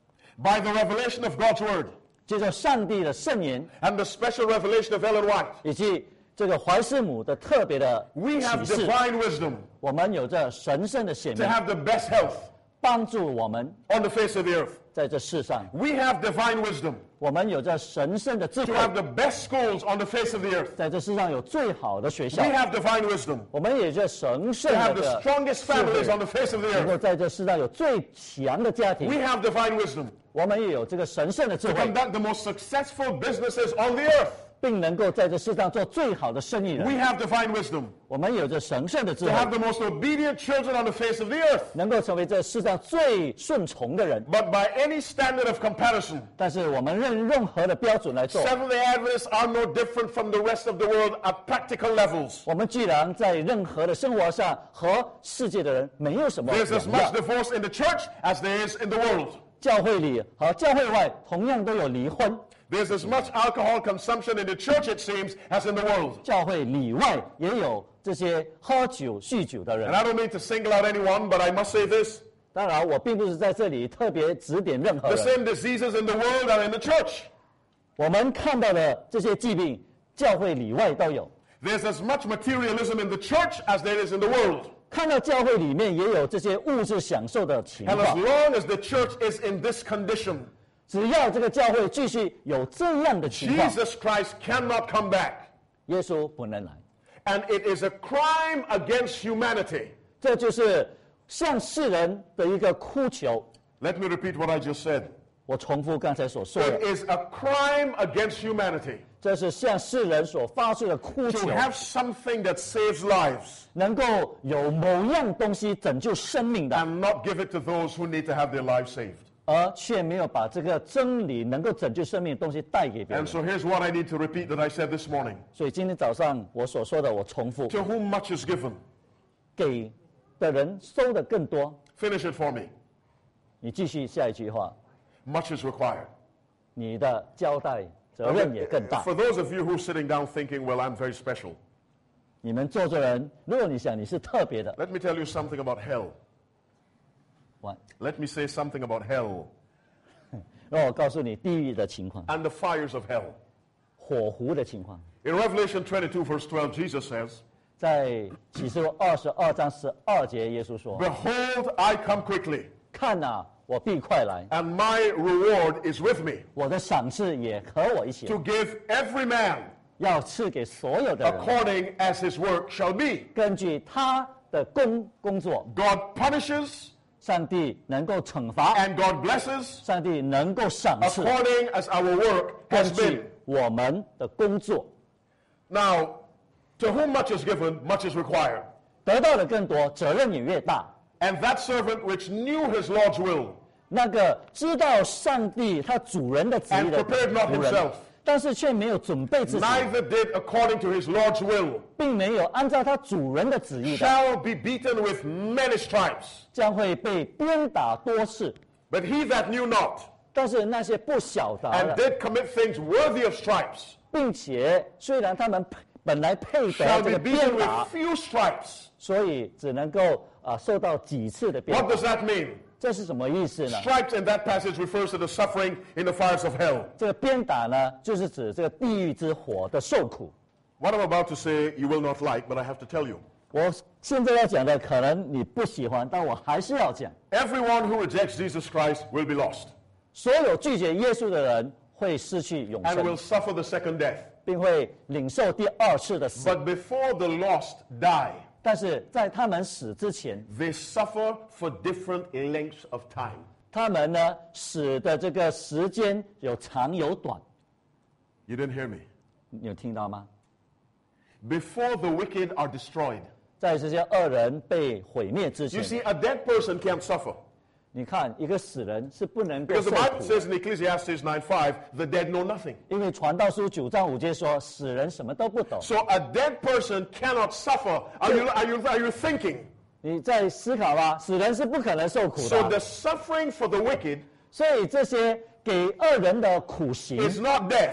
By the revelation of God's word 接受上帝的圣言， and the special revelation of Ellen White, 以及这个怀斯母的特别的 We have 启示， divine wisdom 我们有着神圣的显 to 明， have the best health 帮助我们 on the face of the earth. 在这世上， We have divine wisdom 我们有着神圣的智 to 慧， have the best schools on the face of the earth. 在这世上有最好的学校 We，have divine wisdom 我们也有着神圣 to have 的 the 智 strongest families 慧 on the face of the 能够 earth. 在这世上有最强的家 We 庭， have divine wisdom 我们也有这个神圣的智 to 慧， conduct the most successful businesses on the earth. 并能够在这世上做最好的生意 We 人。 have divine wisdom 我们有着神圣的智 to 慧， have the most obedient children on the face of the earth. 能够成为这世上最顺从的人。 But by any standard of comparison, 但是我们任何的标准来做， Seventh-day Adventists are no different from the rest of the world at practical levels. 我们既然在任何的生活上和世界的人没有什么 There's as 两 much 样， divorce in the church as there is in the world. 教会里和教会外同样都有离婚， There's as much alcohol consumption in the church, it seems, as in the world. 教会里外也有这些喝酒酗酒的 And 人。 I don't mean to single out anyone, but I must say this. 当然，我并不是在这里特别指点任何 The 人。 same diseases in the world are in the church. 我们看到的这些疾病，教会里外都有。 There's as much materialism in the church as there is in the world. 看到教会里面也有这些物质享受的情 And as 况。 long as the church is in this condition, 只要这个教会继续有这样的情况， Jesus Christ cannot come back. 耶稣不能来。 And it is a crime against humanity. 这就是向世人的一个哭求。 Let me repeat what I just said. 我重复刚才所说 It 的， is a crime against humanity 这是向世人所发出的哭 to 求， have something that saves lives 能够有某样东西拯救生命的， and not give it to those who need to have their lives saved. 而却没有把这个真理能够拯救生命的东西带给别 And 人。 so here's what I need to repeat that I said this morning. 所以今天早上我所说的，我重复， To whom much is given, 给的人收的更多。 finish it for me. 你继续下一句话， Much is required. 你的交代责任也更大。 For those of you who are sitting down thinking, well, I'm very special, 你们做人，如果你想你是特别的， let me tell you something about hell. 完， Let me say something about hell 让我告诉你地狱的情况， and the fires of hell. 火湖的情况。 In Revelation 22, verse 12, Jesus says, 在启示录22章12节，耶稣说 Behold, I come quickly,：“ 看哪，我必快来， and my reward is with me, 我的赏赐也和我一起 to 来， give every man 要赐给所有的人， according as his work shall be. 根据他的工作。 God punishes 上帝能够惩罚， and God blesses 上帝能够赏赐， according as our work 根 has 据 been. 我们的工作。 Now, to whom much is given, much is required. 得到的更多，责任也越大。 And that servant which knew his Lord's will 那个知道上帝他主人的旨意的 And prepared not 仆人 himself， 但是却没有准备自己， neither did according to his Lord's will, 并没有按照他主人的旨意的， shall be beaten with many stripes. 将会被鞭打多次。 But he that knew not 但是那些不晓得 and 的， did commit things worthy of stripes 并且虽然他们本来配得 shall 这 be 个 beaten 鞭 with 打， few stripes. 所以只能够受到几次的鞭 What 打。 does that mean? 这是什么意思呢？ Stripes in that passage refers to the suffering in the fires of hell. 这个鞭打呢，就是指这个地狱之火的受苦。 What I'm about to say you will not like, but I have to tell you. 我现在要讲的可能你不喜欢，但我还是要讲。 Everyone who rejects Jesus Christ will be lost 所有拒绝耶稣的人会失去永 and will 生， suffer the second death. 并会领受第二次的死。 But before the lost die, 但是在他们死之前， they suffer for different lengths of time. 他们呢死的这个时间有长有短。 You didn't hear me. 你有听到吗？ Before the wicked are destroyed. 在这些恶人被毁灭之 You 前， see, a dead person can't suffer. 你看一个死人是不能够 Because 受 the Bible 苦， says in Ecclesiastes 9:5, the dead know nothing. 因为传道书9章5节说，死人什么都不懂。 So a dead person cannot suffer. Are you thinking? 你在思考吧，死人是不可能受苦 So 的 the。suffering for the wicked 所以这些给恶人的苦刑 is not death.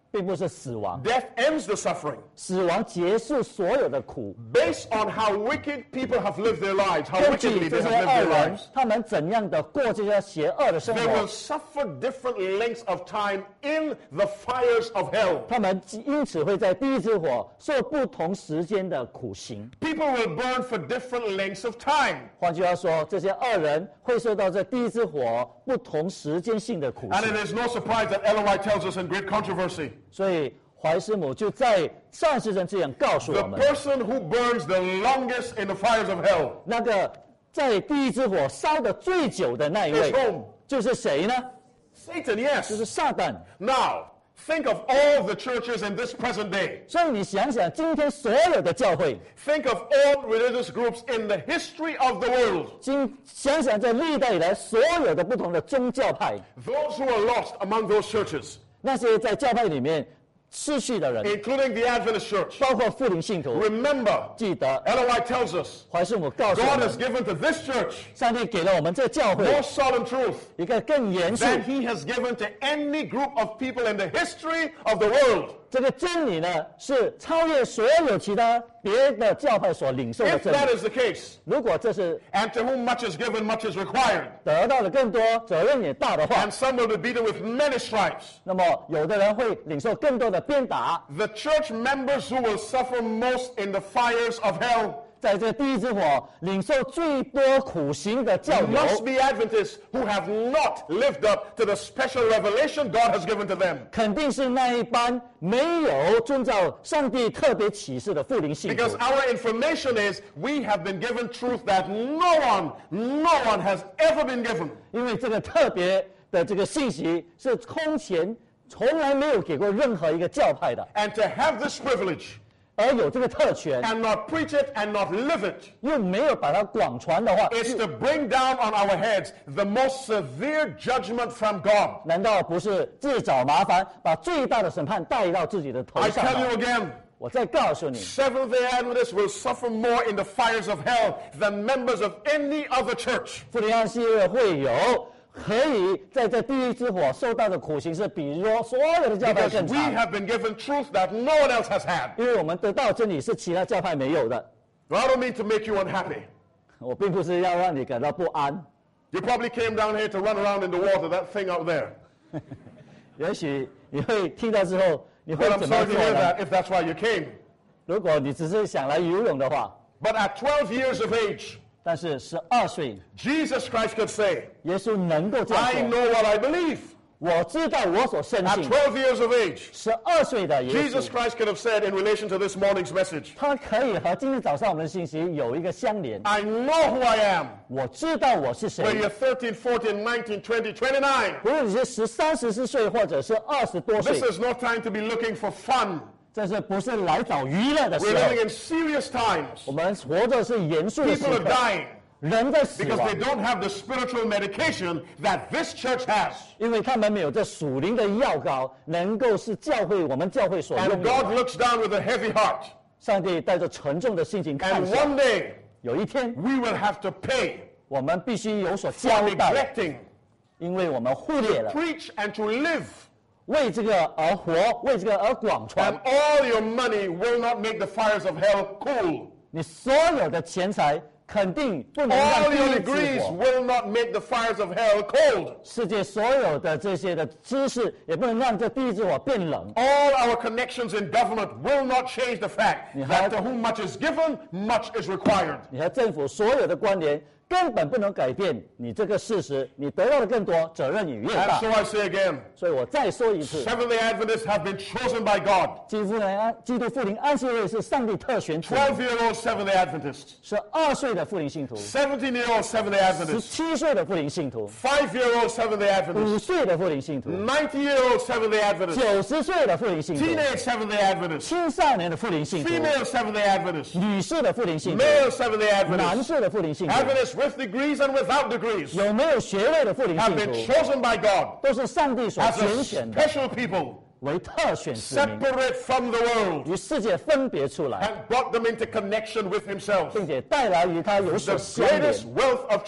并不是死亡， Death ends the suffering. 死亡结束所有的苦。 Based on how wicked people have lived their lives, how 根 wickedly 据 they 这些 have lived 恶 their 人 lives, 他们怎样的过这些邪恶的生 they will 活， suffer different lengths of time in the fires of hell. 他们因此会在第一之火受不同时间的苦刑。 People will burn for different lengths of time. 换句话说，这些恶人会受到这第一之火不同时间性的苦 And 刑。 it is no surprise that Ellen White tells us in Great Controversy, 所以怀斯姆就在上世纪这样告诉 the 我们： person who burns the longest in the fires of hell 那个在第一之火烧得最久的那一 is 位， whom? 就是谁呢？ Satan, 就 yes. 是撒旦。 Now, think of all the churches in this present day. 所以你想想，今天所有的教会， Think of all religious groups in the history of the world. 想想在历代以来所有的不同的宗教派， Those who are lost among those churches, 那些在教派里面失去的人， including the Adventist church. 包括复灵信徒， Remember, 记得 Ellen White tells us, 怀斯姆告诉我 God 们 has，given to this church 上帝给了我们这教会 more solemn truth 一个更严肃。 than he has given to any group of people in the history of the world. 这个真理呢，是超越所有其他别的教派所领受的 If 真 that 理。 is the case, 如果这是 and to whom much is given, much is required, 得到的更多，责任也大的话 and，some will be beaten with many stripes, 那么有的人会领受更多的鞭打。 the church members who will suffer most in the fires of hell 在这第一之火领受最多苦刑的教 must 友， be Adventists who have not lived up to the special revelation God has given to them. 肯定是那一班没有遵照上帝特别启示的复灵信徒 Because。our information is we have been given truth that no one has ever been given. 因为这个特别的这个信息是空前从来没有给过任何一个教派的， And to have this privilege 而有这个特权， and not preach it and not live it 又没有把它广传的话， is to bring down on our heads the most severe judgment from God. 难道不是自找麻烦，把最大的审判带到自己的头 I 上 tell 吗 you？again, 我再告诉你， Seventh-day Adventists will suffer more in the fires of hell than members of any other church. 复临安息日会友可以在这第一之火受到的苦刑是比说所有的教派 Because 更 we 长， have been given truth that no one else has had. 因为我们得到真理是其他教派没有的。 I don't mean to make you unhappy. 我并不是要让你感到不安， You probably came down here to run around in the water, that thing out there. 也许你会听到之后，你会 But I'm 怎么 sorry to 做 hear 呢？ that if that's why you came. 如果你只是想来游泳的话， But at 12 years of age, 但是12岁， Jesus Christ could say, 耶稣能够这样 I 说。 know what I believe. 我知道我所深 At 信。 12 years of age, 12岁的耶 Jesus 稣， Christ could have said in relation to this morning's message, 他可以和今天早上我们的信息有一个相连。 I know who I am. 我知道我是 Whether 谁。 you're 13, 14, 19, 20, 29. 无论你是13、14岁，或者是20多 This 岁， is no time to be looking for fun. 这是不是来找娱乐的 We're 时候？ living in serious times. 我们活着是严肃的时 People are 刻， dying 人在死 because 亡 they，don't have the spiritual medication that this church has. 因为他们没有这属灵的药膏，能够是我们教会所 And 拥有 God 的。 looks down with a heavy heart. 上帝带着沉重的心情看 And 下， one day, 有一天 we will have to pay 我们必须有所 for 交代， neglecting 因为我们忽略了 preach and to live. 为这个而活，为这个而广传 And。all your money will not make the fires of hell cool. 你所有的钱财肯定不能让 All 地 your 狱之 degrees 火， will not make the fires of hell cold. 世界所有的这些的知识，也不能让这地狱之火变冷。 All our connections in government will not change the fact You that have- to whom much is given, much is required. 你和政府所有的关联根本不能改变你这个事实，你得到的更多，责任也越 And 大 so。I say again, 所以我再说一次， Seventh-day Adventists have been chosen by God. 基督复临安息日是上帝特选子民， 12-year-old Seventh-day Adventists, 12岁的复临信徒， 17-year-old Seventh-day Adventists, 17岁的复临信徒， 5-year-old Seventh-day Adventists, 5岁的复临信徒， 90-year-old Seventh-day Adventists, 90岁的复临信徒， teenage Seventh-day Adventists, 青少年的复临信徒， female Seventh-day Adventists, 女士的复临信徒， male Seventh-day 男 Adventists, 士的复临信徒， Adventists with degrees and without degrees 有没有学位的复临 have 信 been 徒， chosen by God 都是上帝所 as 拣 a 选的， special people, 为特选子民， separate from the world, 与世界分别出来， and brought them into connection with Himself. 并且带来与他有所 The 相连 greatest。wealth of truth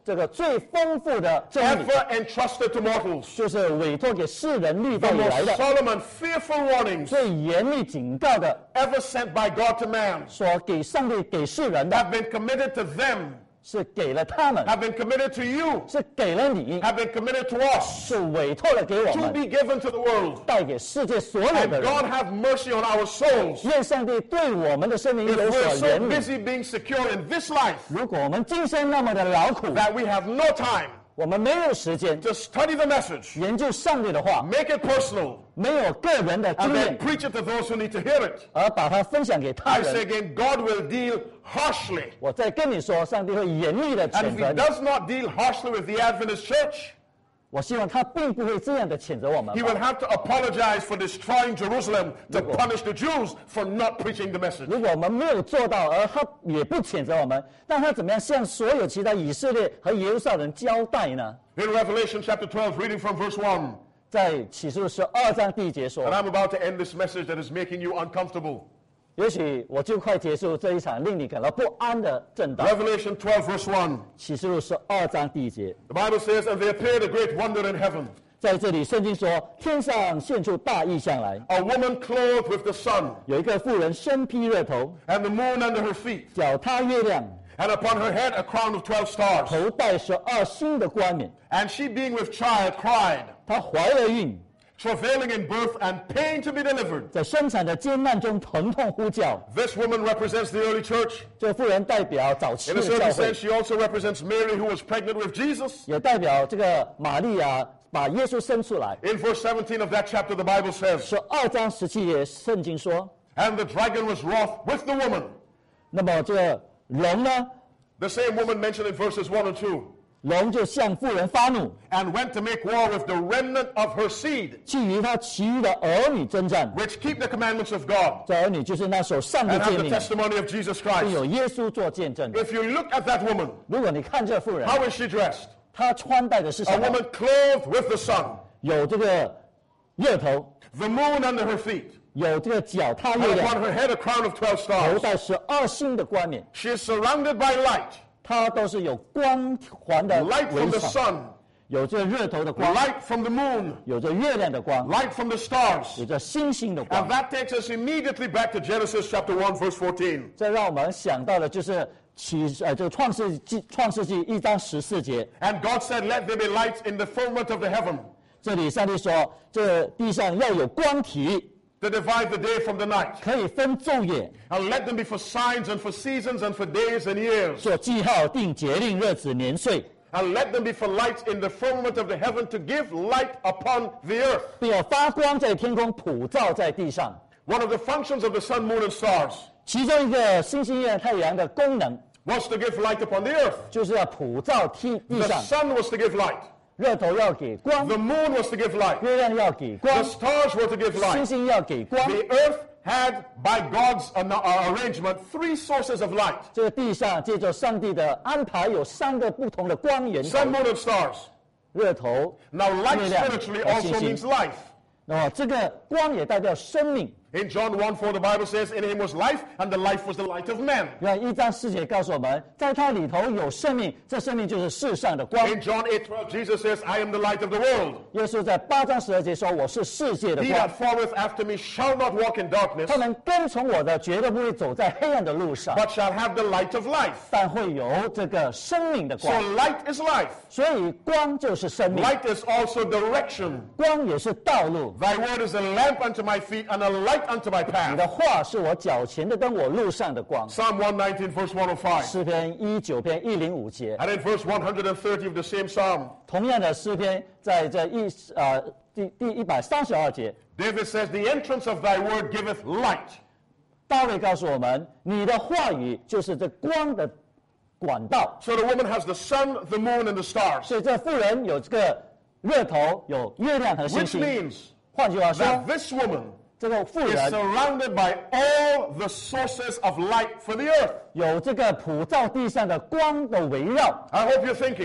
这个最丰富的真理， ever entrusted to mortals. 就是委托给世人历 The 代以来 most 的 solemn and fearful warnings 最严厉警告的， ever sent by God to man 所给上帝给世人的， have been committed to them, 是给了他们， have been committed to you, 是给了你， have been committed to us, 是委托了给我 to 们， be given to the world. 带给世界所有 And 的人。 God have mercy on our souls. 愿上帝对我们的生命 If 有 we're 所 so 怜悯。 busy being secure in this life 如果我们今生那么的劳苦， that we have no time 我们没有时间 to study the message, 研究上帝的话， make it personal, 没有个人的 and 经 then 验， preach it to those who need to hear it, 而把它分享给他 I say 人。 again, God will deal harshly. 我再跟你说，上帝会严厉的 And 谴 if 责 He 你。 does not deal harshly with the Adventist church, 我希望他并不会这样的谴责我们 He。will have to apologize for destroying Jerusalem to punish the Jews for not preaching the message. 如果我们没有做到，而他也不谴责我们，那他怎么样向所有其他以色列和耶路撒冷人交代呢？ In Revelation chapter 12, reading from verse 1, 在启示录12章第1节 and 说， I'm about to end this message that is making you uncomfortable. 也许我就快结束这一场令你感到不安的正道。 Revelation 12, verse 1. 启示录12章第1节， The Bible says, and there appeared a great wonder in heaven, 在这里圣经说，天上现出大异象来， a woman clothed with the sun, 有一个妇人身披热头， and the moon under her feet, 脚踏月亮， and upon her head a crown of 12 stars. 头戴12星的冠冕。 And she being with child cried, 她怀了孕， travailing in birth and pain to be delivered. 在生产的艰难中疼痛呼叫。 This woman represents the early church. 这个妇人代表早期 In a 的教 certain 会 sense,，she also represents Mary who was pregnant with Jesus. 也代表这个玛利亚把耶稣生出来。 In verse 17 of that chapter, the Bible says, 12章17节，圣经说， and the dragon was wroth with the woman. 那么这个龙呢， The same woman mentioned in verses 1 and 2. 龙就向妇人发怒， And went to make war with the remnant of her seed, 去与他其余的儿女征战。 which keep the commandments of God 这儿女就是那守上帝 and 诫 have the 命， testimony of Jesus 并 Christ. 有耶稣做见证的。 If you look at that woman, 如果你看这妇人， how is she dressed? 她穿戴的是什 A 么？ woman clothed with the sun, 有这个月头， the moon under her feet, 有这个脚踏 and 月亮， upon her head a crown of 12 头 stars. 戴12星的冠冕， She is surrounded by light, 它都是有光环的 light 围 from the 场， sun, 有这日头的光， light from the moon, 有这月亮的光， light from the stars. 有这星星的光 And。that takes us immediately back to Genesis chapter 1, verse 14. 这让我们想到的就是这个创世纪1章14节， And God said, let there be light in the firmament of the heaven, 这里上帝说，这地上要有光体， to divide the day from the night. 可以分昼夜， And let them be for signs and for seasons and for days and years. 做记号，定节令、日子、年岁， And let them be for lights in the firmament of the heaven to give light upon the earth. 并要发光在天空，普照在地上。 One of the functions of the sun, moon, and stars 其中一个星星、月亮、太阳的功能， was to give light upon the earth. 就是要普照地 The 上。 sun was to give light. 热头要给光， The moon was to give light. 月亮要给 The 光， stars were to give 星 light. 星要给光。 The earth had, by God's arrangement, 3 sources of light. 这个地上借着上帝的安排，有3个不同的光源头 Sun, moon, and stars. 热头。 Now, light 月亮 spiritually 和 also 星 means 星。 life. 那么这个光也代表生命。 In John 1:4, the Bible says, in him was life, and the life was the light of men. 那1章4节告诉我们，在它里头有生命，这生命就是世上的光。 In John 8:12, Jesus says, I am the light of the world. 耶稣在8章12节说：“我是世界的 He 光 that，followeth after me shall not walk in darkness, 他们跟从我的，绝对不会走在黑暗的路上， but shall have the light of life. 但会有这个生命的 So 光。 light is life. 所以光就是生命， Light is also direction. 光也是道路。 Thy word is a lamp unto my feet and a light unto my 你 path. 的话是我脚前的灯，我路上的光。” Psalm 119, verse 105. 诗篇19篇105节， And in verse 130 of the same psalm, 同样的诗篇在这第132节， David says, The entrance of thy word giveth light. 大卫告诉我们，你的话语就是这光的管道。 So the woman has the sun, the moon, and the stars. 所以这妇人有这个日头，有月亮和星 Which 星。 means 换句话说， that this woman 这个妇 is 人 surrounded by all the sources of light for the earth. 有这个普照地上的光的围绕。 I hope you're thinking,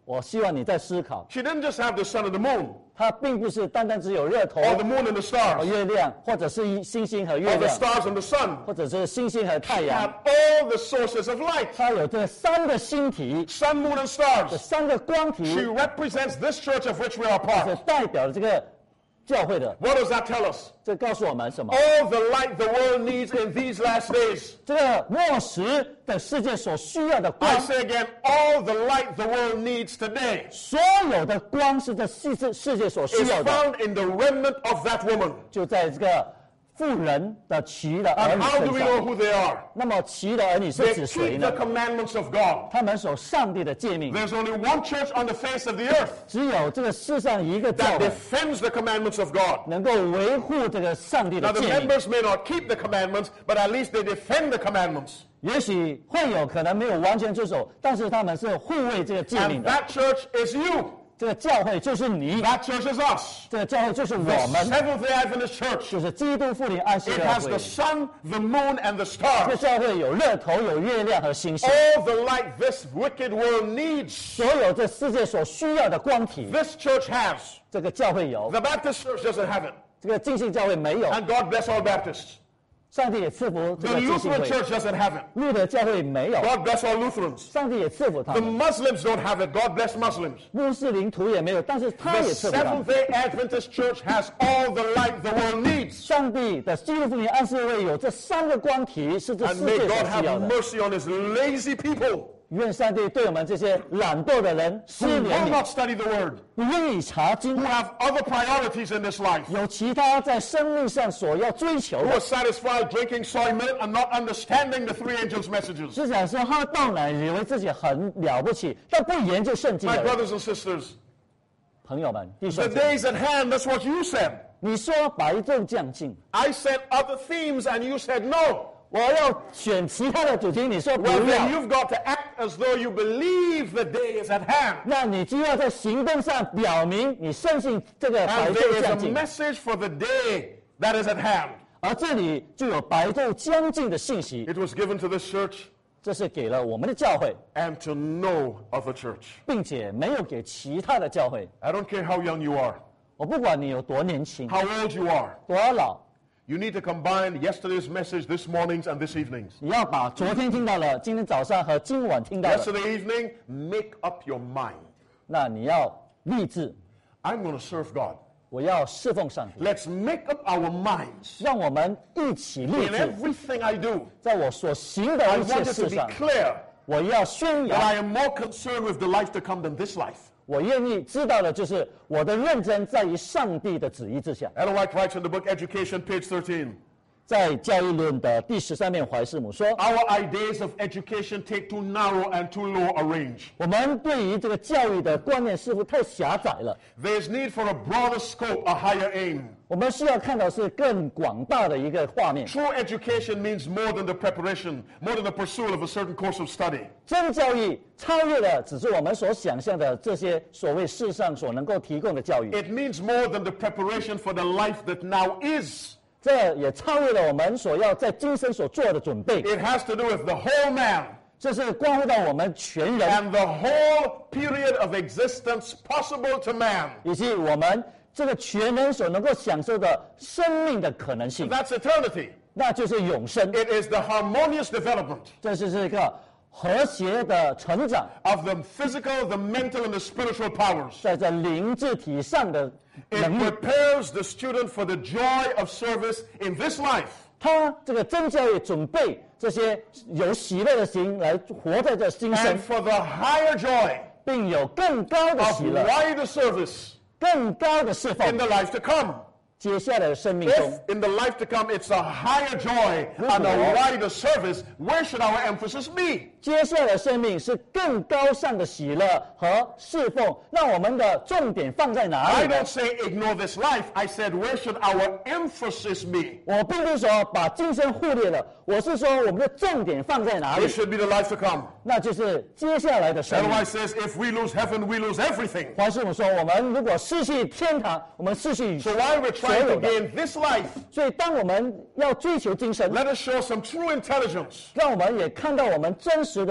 我希望你在思考， She didn't just have the sun and the moon, 它并不是单单只有日头 or the moon and the 和 stars, 月亮，或者是星星和月 or the 亮， stars and the sun. 或者是星星和太 She 阳 had。all the sources of light. 它有这3个星体， Sun, moon, and 这 stars. 3个光 She 体， represents this church of which we are 是 part. 代表了这个教会的。 What does that tell us? 这告诉我们什么？ All the light the world needs in these last days. 这个末时的世界所需要的 I 光， say again, all the light the world needs today 所有的光是这世界所需 is 要的， found in the remnant of that woman. 就在这个妇人的其的儿 And 女 how do we 身 know 上。 who they are? 那么其的儿女是 They 指谁 keep 呢 the？ commandments of God. 他们守上帝的诫命， There's only one church on the face of the earth 只有这个世上一个教 that 会 defends the commandments of God. 能够维护这个上帝 Now 的 the 诫命。 members may not keep the commandments, but at least they defend the commandments. 也许会有可能没有完全遵守，但是他们是护卫这个诫命 And 的。 that church is you. 这个教会就是你， That church is us. 这个教会就是我 The 们， Seventh-day Adventist Church. 就是基督复临安息 It 日 has 会 the。sun, the moon, and the 这个 stars. 教会有日头、有月亮和星星， All the light this wicked world needs. 所有这世界所需要的光体， This church has. 这个教会有， The Baptist church doesn't have it. 这个浸信教会没有。 And God bless all Baptists. 上帝也赐福这 The 个浸信 Lutheran 会， church doesn't have it. 路德教会没有， God bless all Lutherans. 上帝也赐福他 The 们。 Muslims don't have it. God bless Muslims. 穆斯林徒也没有，但是他 The 也赐福他们。 Seventh-day Adventist Church has all the light the world needs. 上帝的基督复临安息日会有这3个光体是这 And 世 may 界 God 所需要 have 的。 mercy on his lazy people 愿上帝对我们这些懒惰的人施 who 怜 will 悯， not study the word, 不愿意查 who 经， have other priorities in this life, 有其他在生命上所要追求 who 的 are，satisfied drinking soy milk and not understanding the three angels' messages. 只想是喝豆奶，以为自己很了不起，但不研究圣经 My 的人。 brothers and sisters, 朋友们，弟兄 the 姐妹， days at hand, that's what you said. 你说白昼将近， I said other themes and you said no. 我要选其他的主题，你说不 Well, 要 then，you've got to act as though you believe the day is at hand. 那你就要在行动上表明你深信这个白 And 昼 there is 将 a 近， message for the day that is at hand. 而这里就有白昼将近的信息， It was given to this church 这是给了我们的教会， and to no other church. 并且没有给其他的教会。 I don't care how young you are, 我不管你有多年轻， how old you are. 多老， You need to combine yesterday's message, this morning's, and this evening's. 你要把昨天听到了、今天早上和今晚听到的， Yesterday evening, make up your mind. 那你要立志， I'm going to serve God. 我要侍奉上帝。 Let's make up our minds. 让我们一起立 In 志， everything I do, 在我所行的 I 一切 want it to 事 be 上， clear 我要宣 that 扬。 I am more concerned with the life to come than this life. 我愿意知道的就是我的认真在于上帝的旨意之下。 Ellen White writes in the book Education, page 13. 在教育论的第13面，怀士母说， Our ideas of education take too narrow and too low a range. 我们对于这个教育的观念似乎太狭窄了。 There is need for a broader scope, a higher aim. 我们需要看到是更广大的一个画面。 True education means more than the preparation, more than the pursuit of a certain course of study. 真教育超越了只是我们所想象的这些所谓世上所能够提供的教育， It means more than the preparation for the life that now is. 这也超越了我们所要在今生所做的准备。 It has to do with the whole man 这是关乎到我们全人， and the whole period of existence possible to man. 以及我们这个全人所能够享受的生命的可能性， That's eternity. 那就是永生。 It is the harmonious development 这是一个和谐的成长， of the physical, the mental, and the spiritual powers. 在这灵智体上的 It 能力。 prepares the student for the joy of service in this life. 他这个真教育准备这些有喜乐的心来活在这今 And 生， for the higher joy 并有更高的 of 喜乐、 wider service 更高的释放 in。the life to come. 接下来的生命中 If，in the life to come it's a higher joy and a wider service, where should our emphasis be? 接下来的生命是更高尚的喜乐和侍奉，那我们的重点放在哪 I 里呢？ don't say ignore this life. I said, where should our emphasis be? 我并不是说把今生忽略了，我是说我们的重点放在哪里 It？should be the life to come. 那就是接下来的生命。 Otherwise says, if we lose heaven, we lose everything. 黄师傅说，我们如果失去天堂，我们失去 So while we're 所 trying 有 to 的。 gain this life, 所以，当我们要追求今生， let us show some true intelligence 让我们也看到我们真实的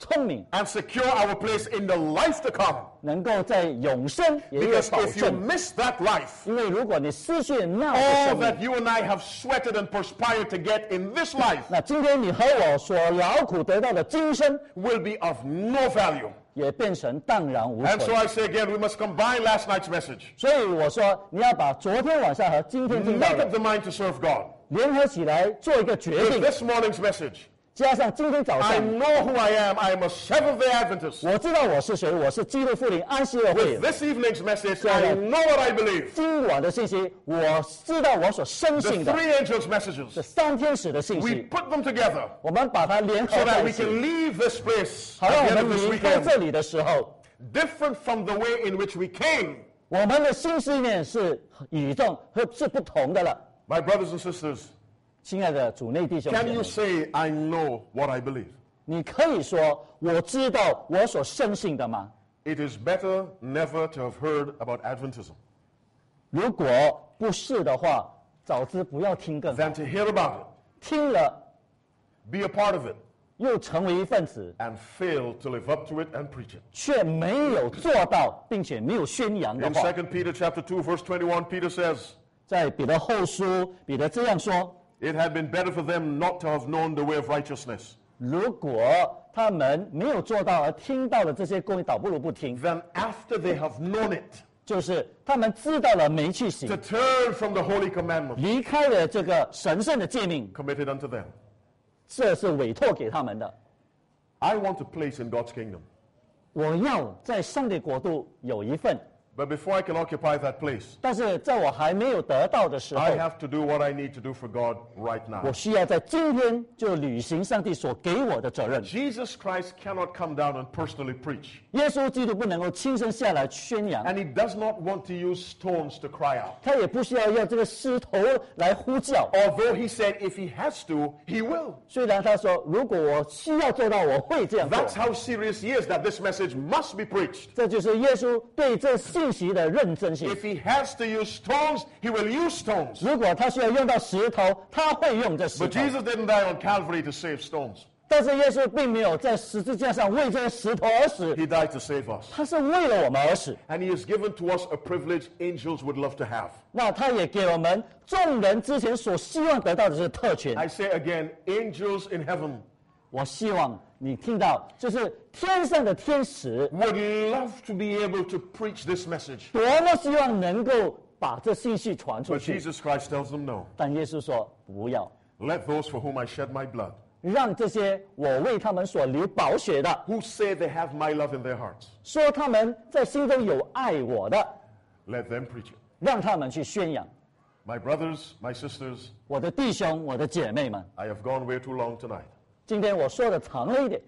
聪明， and secure our place in the life to come. 能够在永生有一个 Because 保 if you 证。 miss that life, 因为如果你失去那个 all 生命， that you and I have sweated and perspired to get in this life 那今天你和我所劳苦得到的今生， will be of no value. 也变成荡然无 And so 存。 I say again, we must combine last night's message. 所以我说，你要把昨天晚上和今天听到 Make 的 up the mind to serve God. 联合起来做一个决 With 定， this morning's message, 加上今天早 I 上， know who I am. I am a Seventh-day Adventist. 我知道我是谁，我是基督复临安息日会 With。this evening's message, I know what I believe. 今晚的信息，我知道我所深 The 信的 three angels' messages, 这三天使的信 we 息， put them together 我们把它联合 so 在 that 一 we 起， can leave this place 好 at 让 the 我 end of 们 this 离开 weekend 这里的时候， different from the way in which we came. 我们的心思念是与众和是不同的了。 My brothers and sisters, 亲爱的主内弟兄姐 can 妹 you，say, I know what I believe? 你可以说我知道我所深信的吗？ It is better never to have heard about Adventism 如果不是的话，早知不要听更好。 than to hear about it, 听了 be a part of it, 又成为一份子， and fail to live up to it and preach it. 却没有做到，并且没有宣扬的 In 话， 2 Peter chapter 2, verse 21, Peter says, 在彼得后书，彼得这样说： It had been better for them not to have known the way of righteousness 如果他们没有做到而听到了这些公义，倒不如不听。 than after they have known it 就是他们知道了没去行 to，turn from the holy commandment 离开了这个神圣的诫命， committed unto them. 这是委托给他们的。 I want a place in God's kingdom. 我要在上帝国度有一份， But before I can occupy that place, 但是在我还没有得到的时候， I have to do what I need to do for God right 我 now. 需要在今天就履行上帝所给我的责任。 Jesus Christ cannot come down and personally preach. 耶稣基督不能够亲身下来宣扬， And he does not want to use stones to cry out. 他也不需要用这个狮头来呼叫。 Although he said if he has to, he will. 虽然他说，如果我需要做到，我会这样做。 That's how serious he is that this message must be preached. 这就是耶稣对这信息的认真性。 If he has to use stones, he will use stones. 如果他需要用到石头，他会用这石 But 头。 Jesus didn't die on Calvary to save stones. 但是耶稣并没有在十字架上为这些石头而死， He died to save us. 他是为了我们而死。 And he has given to us a privilege angels would love to have. 那他也给我们众人之前所希望得到的是特权。 I say again, angels in heaven 我希望你听到，就是天上的天使 would love to be able to preach this message. 多么希望能够把这信息传出 But 去， Jesus Christ tells them no. 但耶稣说不要， Let those for whom I shed my blood, 让这些我为他们所流宝血的， who say they have my love in their hearts, 说他们在心中有爱我的， let them preach it. 让他们去宣扬。 My brothers, my sisters, 我的弟兄，我的姐妹们， I have gone way too long tonight. 今天我说的长了一点，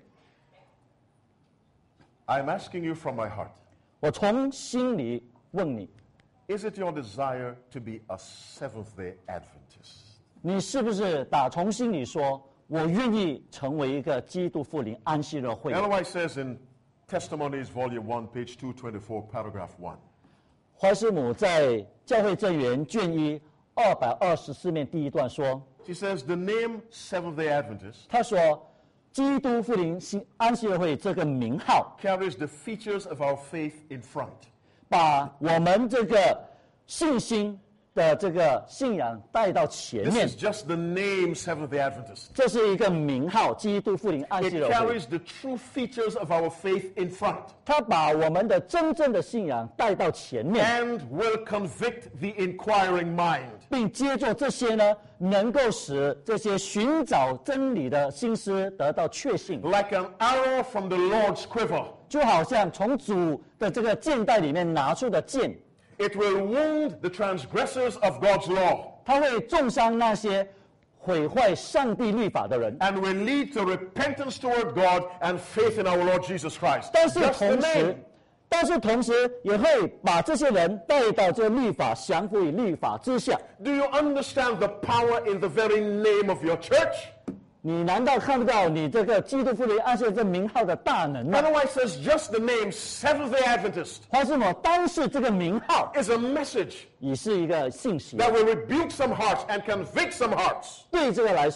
I'm asking you from my heart, 我从心里问你， is it your desire to be a Seventh-day Adventist? 你是不是打从心里说，我愿意成为一个基督复临安息日会员？ Ellen White says in Testimonies, Volume 1, page 224, paragraph 1, 怀斯姆在教会证言卷一224面第一段说， she says, the name Seventh-day Adventist 他说，基督复临安息日会这个名号， carries the features of our faith in front. 把我们这个信心的这个信仰带到前 This 面 is。just the name Seventh-day Adventist. 这是一个名号，基督复临安 It 息日会。 carries the true features of our faith in front 他把我们的真正的信仰带到前面， and will convict the inquiring mind. 并接着这些呢，能够使这些寻找真理的心思得到确信， Like an arrow from the Lord's quiver, 就好像从主的这个箭袋里面拿出的箭， it will wound the transgressors of God's law 它会重伤那些毁坏上帝律法的人。 and will lead to repentance toward God and faith in our Lord Jesus Christ. 但是 Just the 同时 name.， 也会把这些人带到这律法降服于律法之下。 Do you understand the power in the very name of your church? 你难道看不到你这个基督复临安息日这名号的大能吗？ Otherwise says just the name Seventh-day Adventist 怀斯姆单是这个名号， is a message 也是一个信息。 that will rebuke some hearts and convict some hearts. 对这个来说，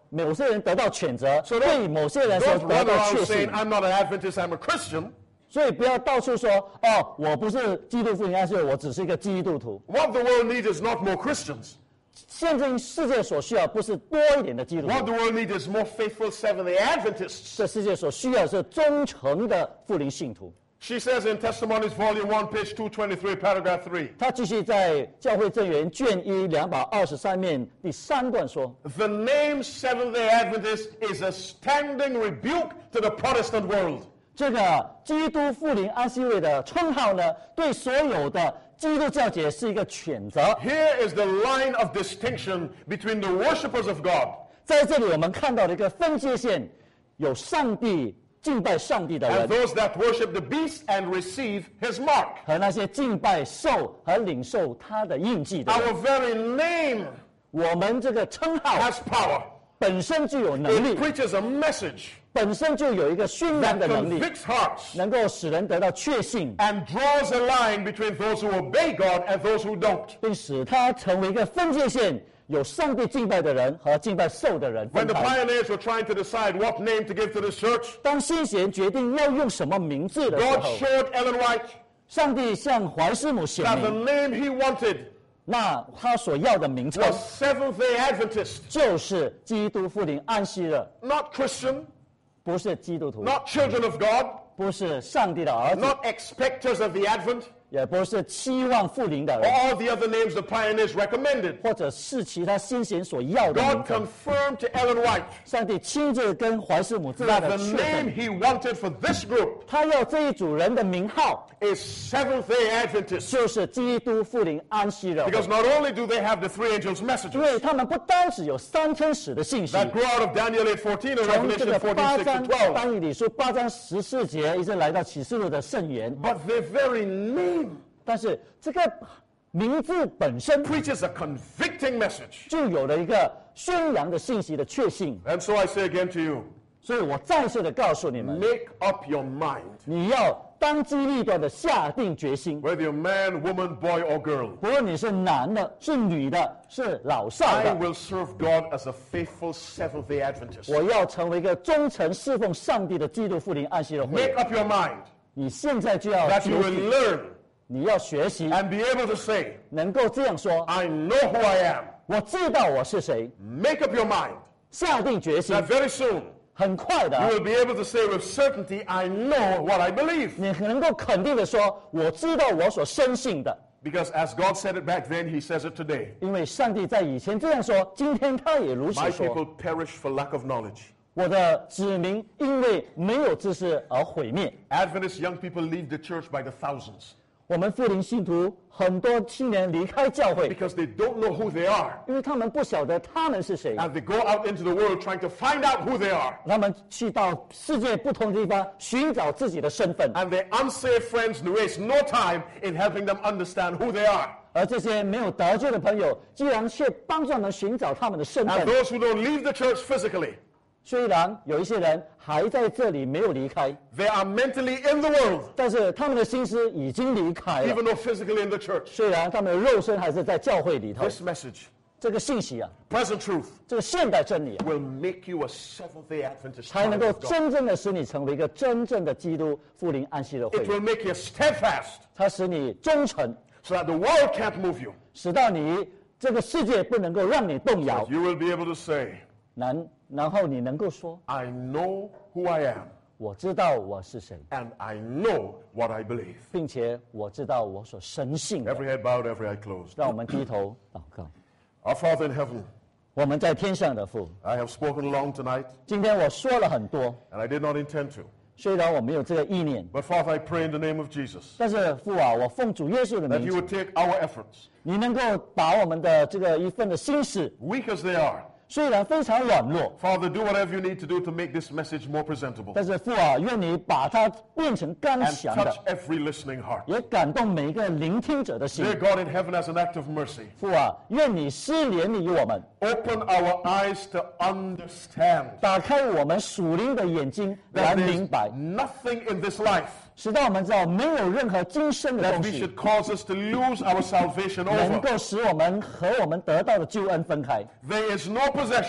某些人得到谴责， So 对某些人说 don't 得 run 到 around 确 saying, 信。 I'm not an Adventist, I'm a Christian. 所以不要到处说哦，我不是基督福音安息日，我只是一个基督徒。 What the world needs is not more Christians. 现今世界所需要不是多一点的基督 What 徒， the world needs is more faithful Seventh-day Adventists. 这世界所需要的是忠诚的复临信徒。 She says in Testimonies, Volume 1, page 223, paragraph 3. 他继续在教会正言卷1 223面第3段说， The name Seventh-day Adventist is a standing rebuke to the Protestant world. 这个基督复临安息日的称号呢，对所有的基督教界是一个谴责。 Here is the line of distinction between the worshippers of God 在这里我们看到的一个分界线，有上帝敬拜上帝的 and 人， those that worship the beast and receive his mark. 和那些敬拜兽和领受他的印记的人。 Our very name 我们这个称号 has power. 本身就有能 It 力， preaches a message 本身就有一个宣扬 that 的能力， convicts hearts 能够使人得到确信， and draws a line between those who obey God and those who don't. 并使它成为一个分界线，有上帝敬拜的人和敬拜兽的人 When 分 the 开。 pioneers were trying to decide what name to give to this church, 当先贤决定要用什么名字的时 God 候， showed Ellen White 上帝向怀师母显 that the 明， name he wanted 那他所要的名称 was Seventh-day Adventist, 就是基督复临安息日， not Christian, 不是基督徒， not children of God, 不是上帝的儿子， not expectors of the Advent, 也不是期望复临的 or 人， all the other names the pioneers recommended. 或者是其他先贤所要的名 God 字。 confirmed to Ellen White 上帝亲自跟怀师母自大 that 的 the 确 name 认， he wanted for this group 他要这一组人的名号 is Seventh-day Adventist. 就是基督复临安息日会， Because not only do they have the three angels' 因 messages 为他们不单只有3天使的信息， that grow out of Daniel 8:14 and 从这 Revelation 个8 14:6 章 to 12, 但以理书8章14节一直来到启示录的圣言， but their very name 但是这个名字本身 preaches a convicting message. 就有了一个宣扬的信息的确信， And so I say again to you, 所以我再次的告诉你们， make up your mind, 你要当机立断的下定决心， whether you're man, woman, boy, or girl. 不论你是男的、是女的、是老少 I 的， will serve God as a faithful Seventh-day Adventist. 我要成为一个忠诚侍奉上帝的基督复临安息日会 Make。up your mind 你现在就要 that 决 you will 定， learn 你要学习， and be able to say, 能够这样说： I know who I am. 我知道我是谁。 Make up your mind 下定决心， that very soon 很快 you 的， will be able to say with certainty, I know what I believe. 你能够肯定的说：我知道我所深信的。 Because as God said it back then, he says it today. 因为上帝在以前这样说，今天他也如 My 此说。 people perish for lack of knowledge. 我的子民因为没有知识而毁灭。 Adventist young people leave the church by the thousands 我们复临信徒很多青年离开教会， because they don't know who they are. 因为他们不晓得他们是谁， And they go out into the world trying to find out who they are. 他们去到世界不同的地方寻找自己的身份， And their unsaved friends waste no time in helping them understand who they are. 而这些没有得救的朋友，居然却帮助他们寻找他们的身 And 份。 those who don't leave the church physically, 虽然有一些人还在这里没有离开， they are mentally in the world, 但是他们的心思已经离开了。 even though physically in the church. 虽然他们的肉身还是在教会里头， This message, 这个信息啊， present truth, 这个现代真理啊， will make you a Seventh-day Adventist 才能 child 够 of God. 真正的使你成为一个真正的基督复临安息日 It 会， will make you steadfast 它使你忠诚， so that the world can't move you. 使到你这个世界不能够让你动摇， You will be able to say, 然后你能够说， I know who I am, 我知道我是谁， and I know what I believe. 并且我知道我所深信的。 Every head bowed, every eye closed. 让我们低头祷告。 Our Father in heaven, 我们在天上的父， I have spoken long tonight, 今天我说了很多， and I did not intend to. 虽然我没有这个意念， But Father, I pray in the name of Jesus 但是父啊，我奉主耶稣的 that 名 you 字， would take our efforts, 你能够把我们的这个一份的心事， weak as they are. 虽然非常软弱， Father, do whatever you need to do to make this message more presentable 但是父啊，愿你把它变成刚 and 强的 touch，every listening heart. 也感动每一个聆听者的心。 Dear God in heaven, as an act of mercy, 父啊，愿你施怜悯于我们， open our eyes to understand 打开我们属灵的眼睛来 that 明 there's 白， nothing in this life 使到我们知道没有任何今生的 that 东 we 西 should cause us to lose our salvation 能 over. 够使我们和我们得到的救恩分开。 There is no possession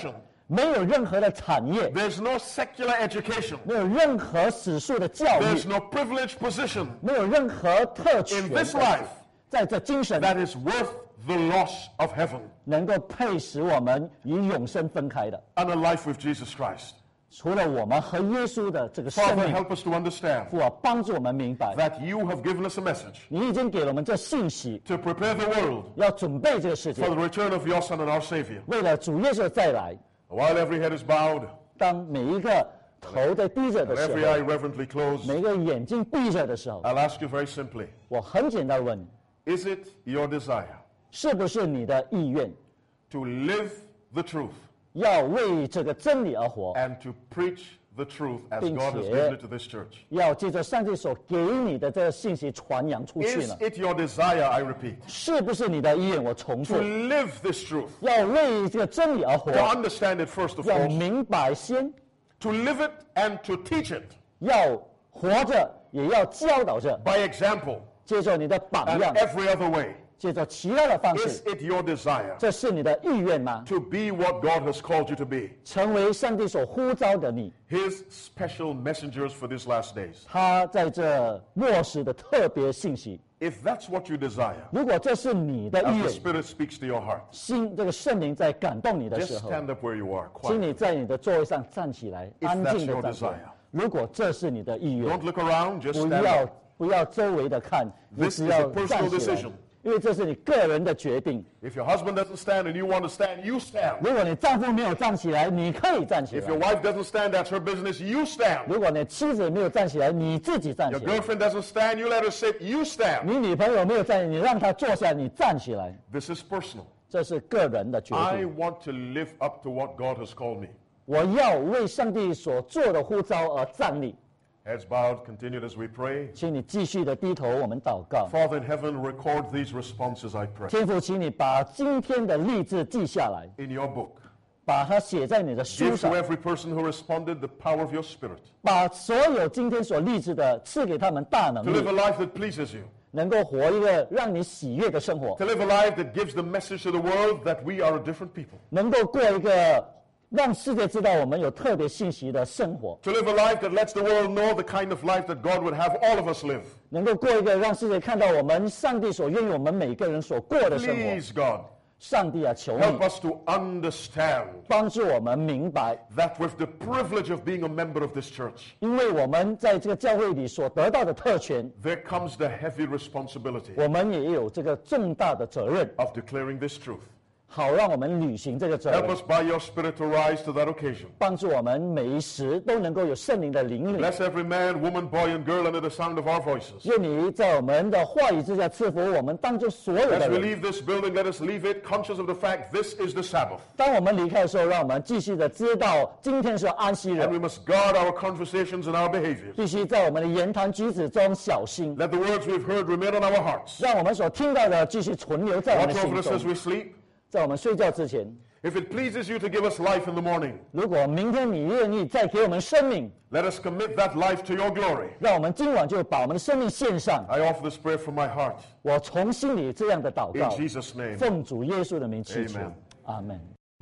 没有任何的产业， There's no secular education. 没有任何史数的教育， There's no privileged position 没有任何特权 in this life 在这精神 that is worth the loss of heaven 能够配使我们与永生分开的， and a life with Jesus Christ. 除了我们和耶稣的这个生 Father, 命， help us to understand 父啊，帮助我们明白， that you have given us a message 你已经给了我们这信息， to prepare the world 要准备这个世界 for，the return of your Son and our Savior. 为了主耶稣的再来。 While every head is bowed 当每一个头在低着的 and 时 every eye 候， reverently closed, 每一个眼睛闭着的时候， I'll ask you very simply, 我很简单地问你， is it your desire 是不是你的意愿 to live the truth 要为这个真理而活， and to preach the truth as 并 God has 且 given it to this church? 要借着上帝所给你的这个信息传扬出去 Is 呢？ it your desire, I repeat, 是不是你的意愿？我重 to 复， live this truth, 要为这个真理而活， to understand it first of 要 all, 明白先， to live it and to teach it 要活着，也要教导着， by example 借着你的榜 and 样， every other way? 借着其他的方 Is 式， it your desire 这是你的意愿吗？ to be what God has called you to be? 成为上帝所呼召的你， His special messengers for these last days. 他在这末世的特别信息。 If that's what you desire, 如果这是你的意 as the 愿， Spirit speaks to your heart, 这个圣灵在感动你的 just 时候， stand up where you are, 请 quiet. 你在你的座位上站起来， If 安 that's 静的 your 站起来 desire.。 如果这是你的意愿， Don't look around, just 不 stand 要 up. 不要周围的看，你 This 只 is a 要 personal 站起来 decision.， 因为这是你个人的决定。 If your husband doesn't stand and you want to stand, you stand. 如果你丈夫没有站起来，你可以站起 If your 来； wife doesn't stand, that's her business, you stand. 如果你妻子没有站起来，你自己站 Your 起来； girlfriend doesn't stand, you let her sit, you stand. 你女朋友没有站，你让她坐下，你站起来。 This is personal. 这是个人的决 I 定。 want to live up to what God has called me. 我要为上帝所做的呼召而站立。 Heads bowed, continued as we pray. 请你继续的低头，我们祷告。 Father in heaven, record these responses, I pray, 天父，请你把今天的励志记下来， in your book. 把它写在你的书 Give to 上， every person who responded the power of your Spirit 把所有今天所励志的赐给他们大能 to live a 力， life that pleases you, 能够活一个让你喜悦的生活， to live a life that gives the message to the world that we are a different people, 能够过一个让世界知道我们有特别信息的生活， to live a life that lets the world know the kind of life that God would have all of us live. 能够过一个让世界看到我们上帝所愿意我们每个人所过的生活。 Please, God, 上帝啊，求 help 你 us to understand 帮助我们明白， that with the privilege of being a member of this church, 因为我们在这个教会里所得到的特权， there comes the heavy responsibility 我们也有这个重大的责任， of declaring this truth. 好让我们履行这个责 Help 任， us by your Spirit to rise to that occasion. 帮助我们每一时都能够有圣灵的领领。 Bless every man, woman, boy, and girl under the sound of our voices. 愿你在我们的话语之下赐福我们当中所有 As 的 we 人。 leave this building, let us leave it conscious of the fact this is the Sabbath. 当我们离开的时候，让我们继续的知道今天是安息 And 日， we must guard our conversations and our behaviors. 必须在我们的言谈举止中小心， Let the words we've heard remain on our hearts. 让我们所听到的继续存留在我们 Watch 的 over 心 us as 中。 we sleep. 在我们睡觉之前， If it pleases you to give us life in the morning, 如果明天你愿意再给我们生命， let us commit that life to your glory. 让我们今晚就把我们的生命献上。 I offer this prayer from my heart. 我从心里这样的祷 In 告， Jesus' name. 奉主耶稣的名祈求 Amen， 阿门。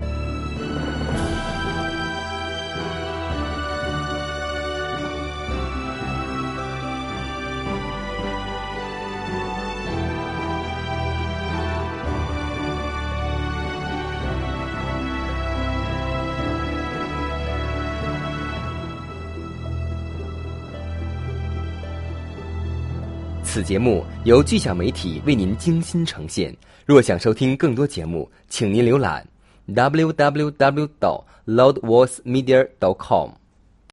此节目由巨响媒体为您精心呈现。若想收听更多节目，请您浏览 www.loudvoicemedia.com。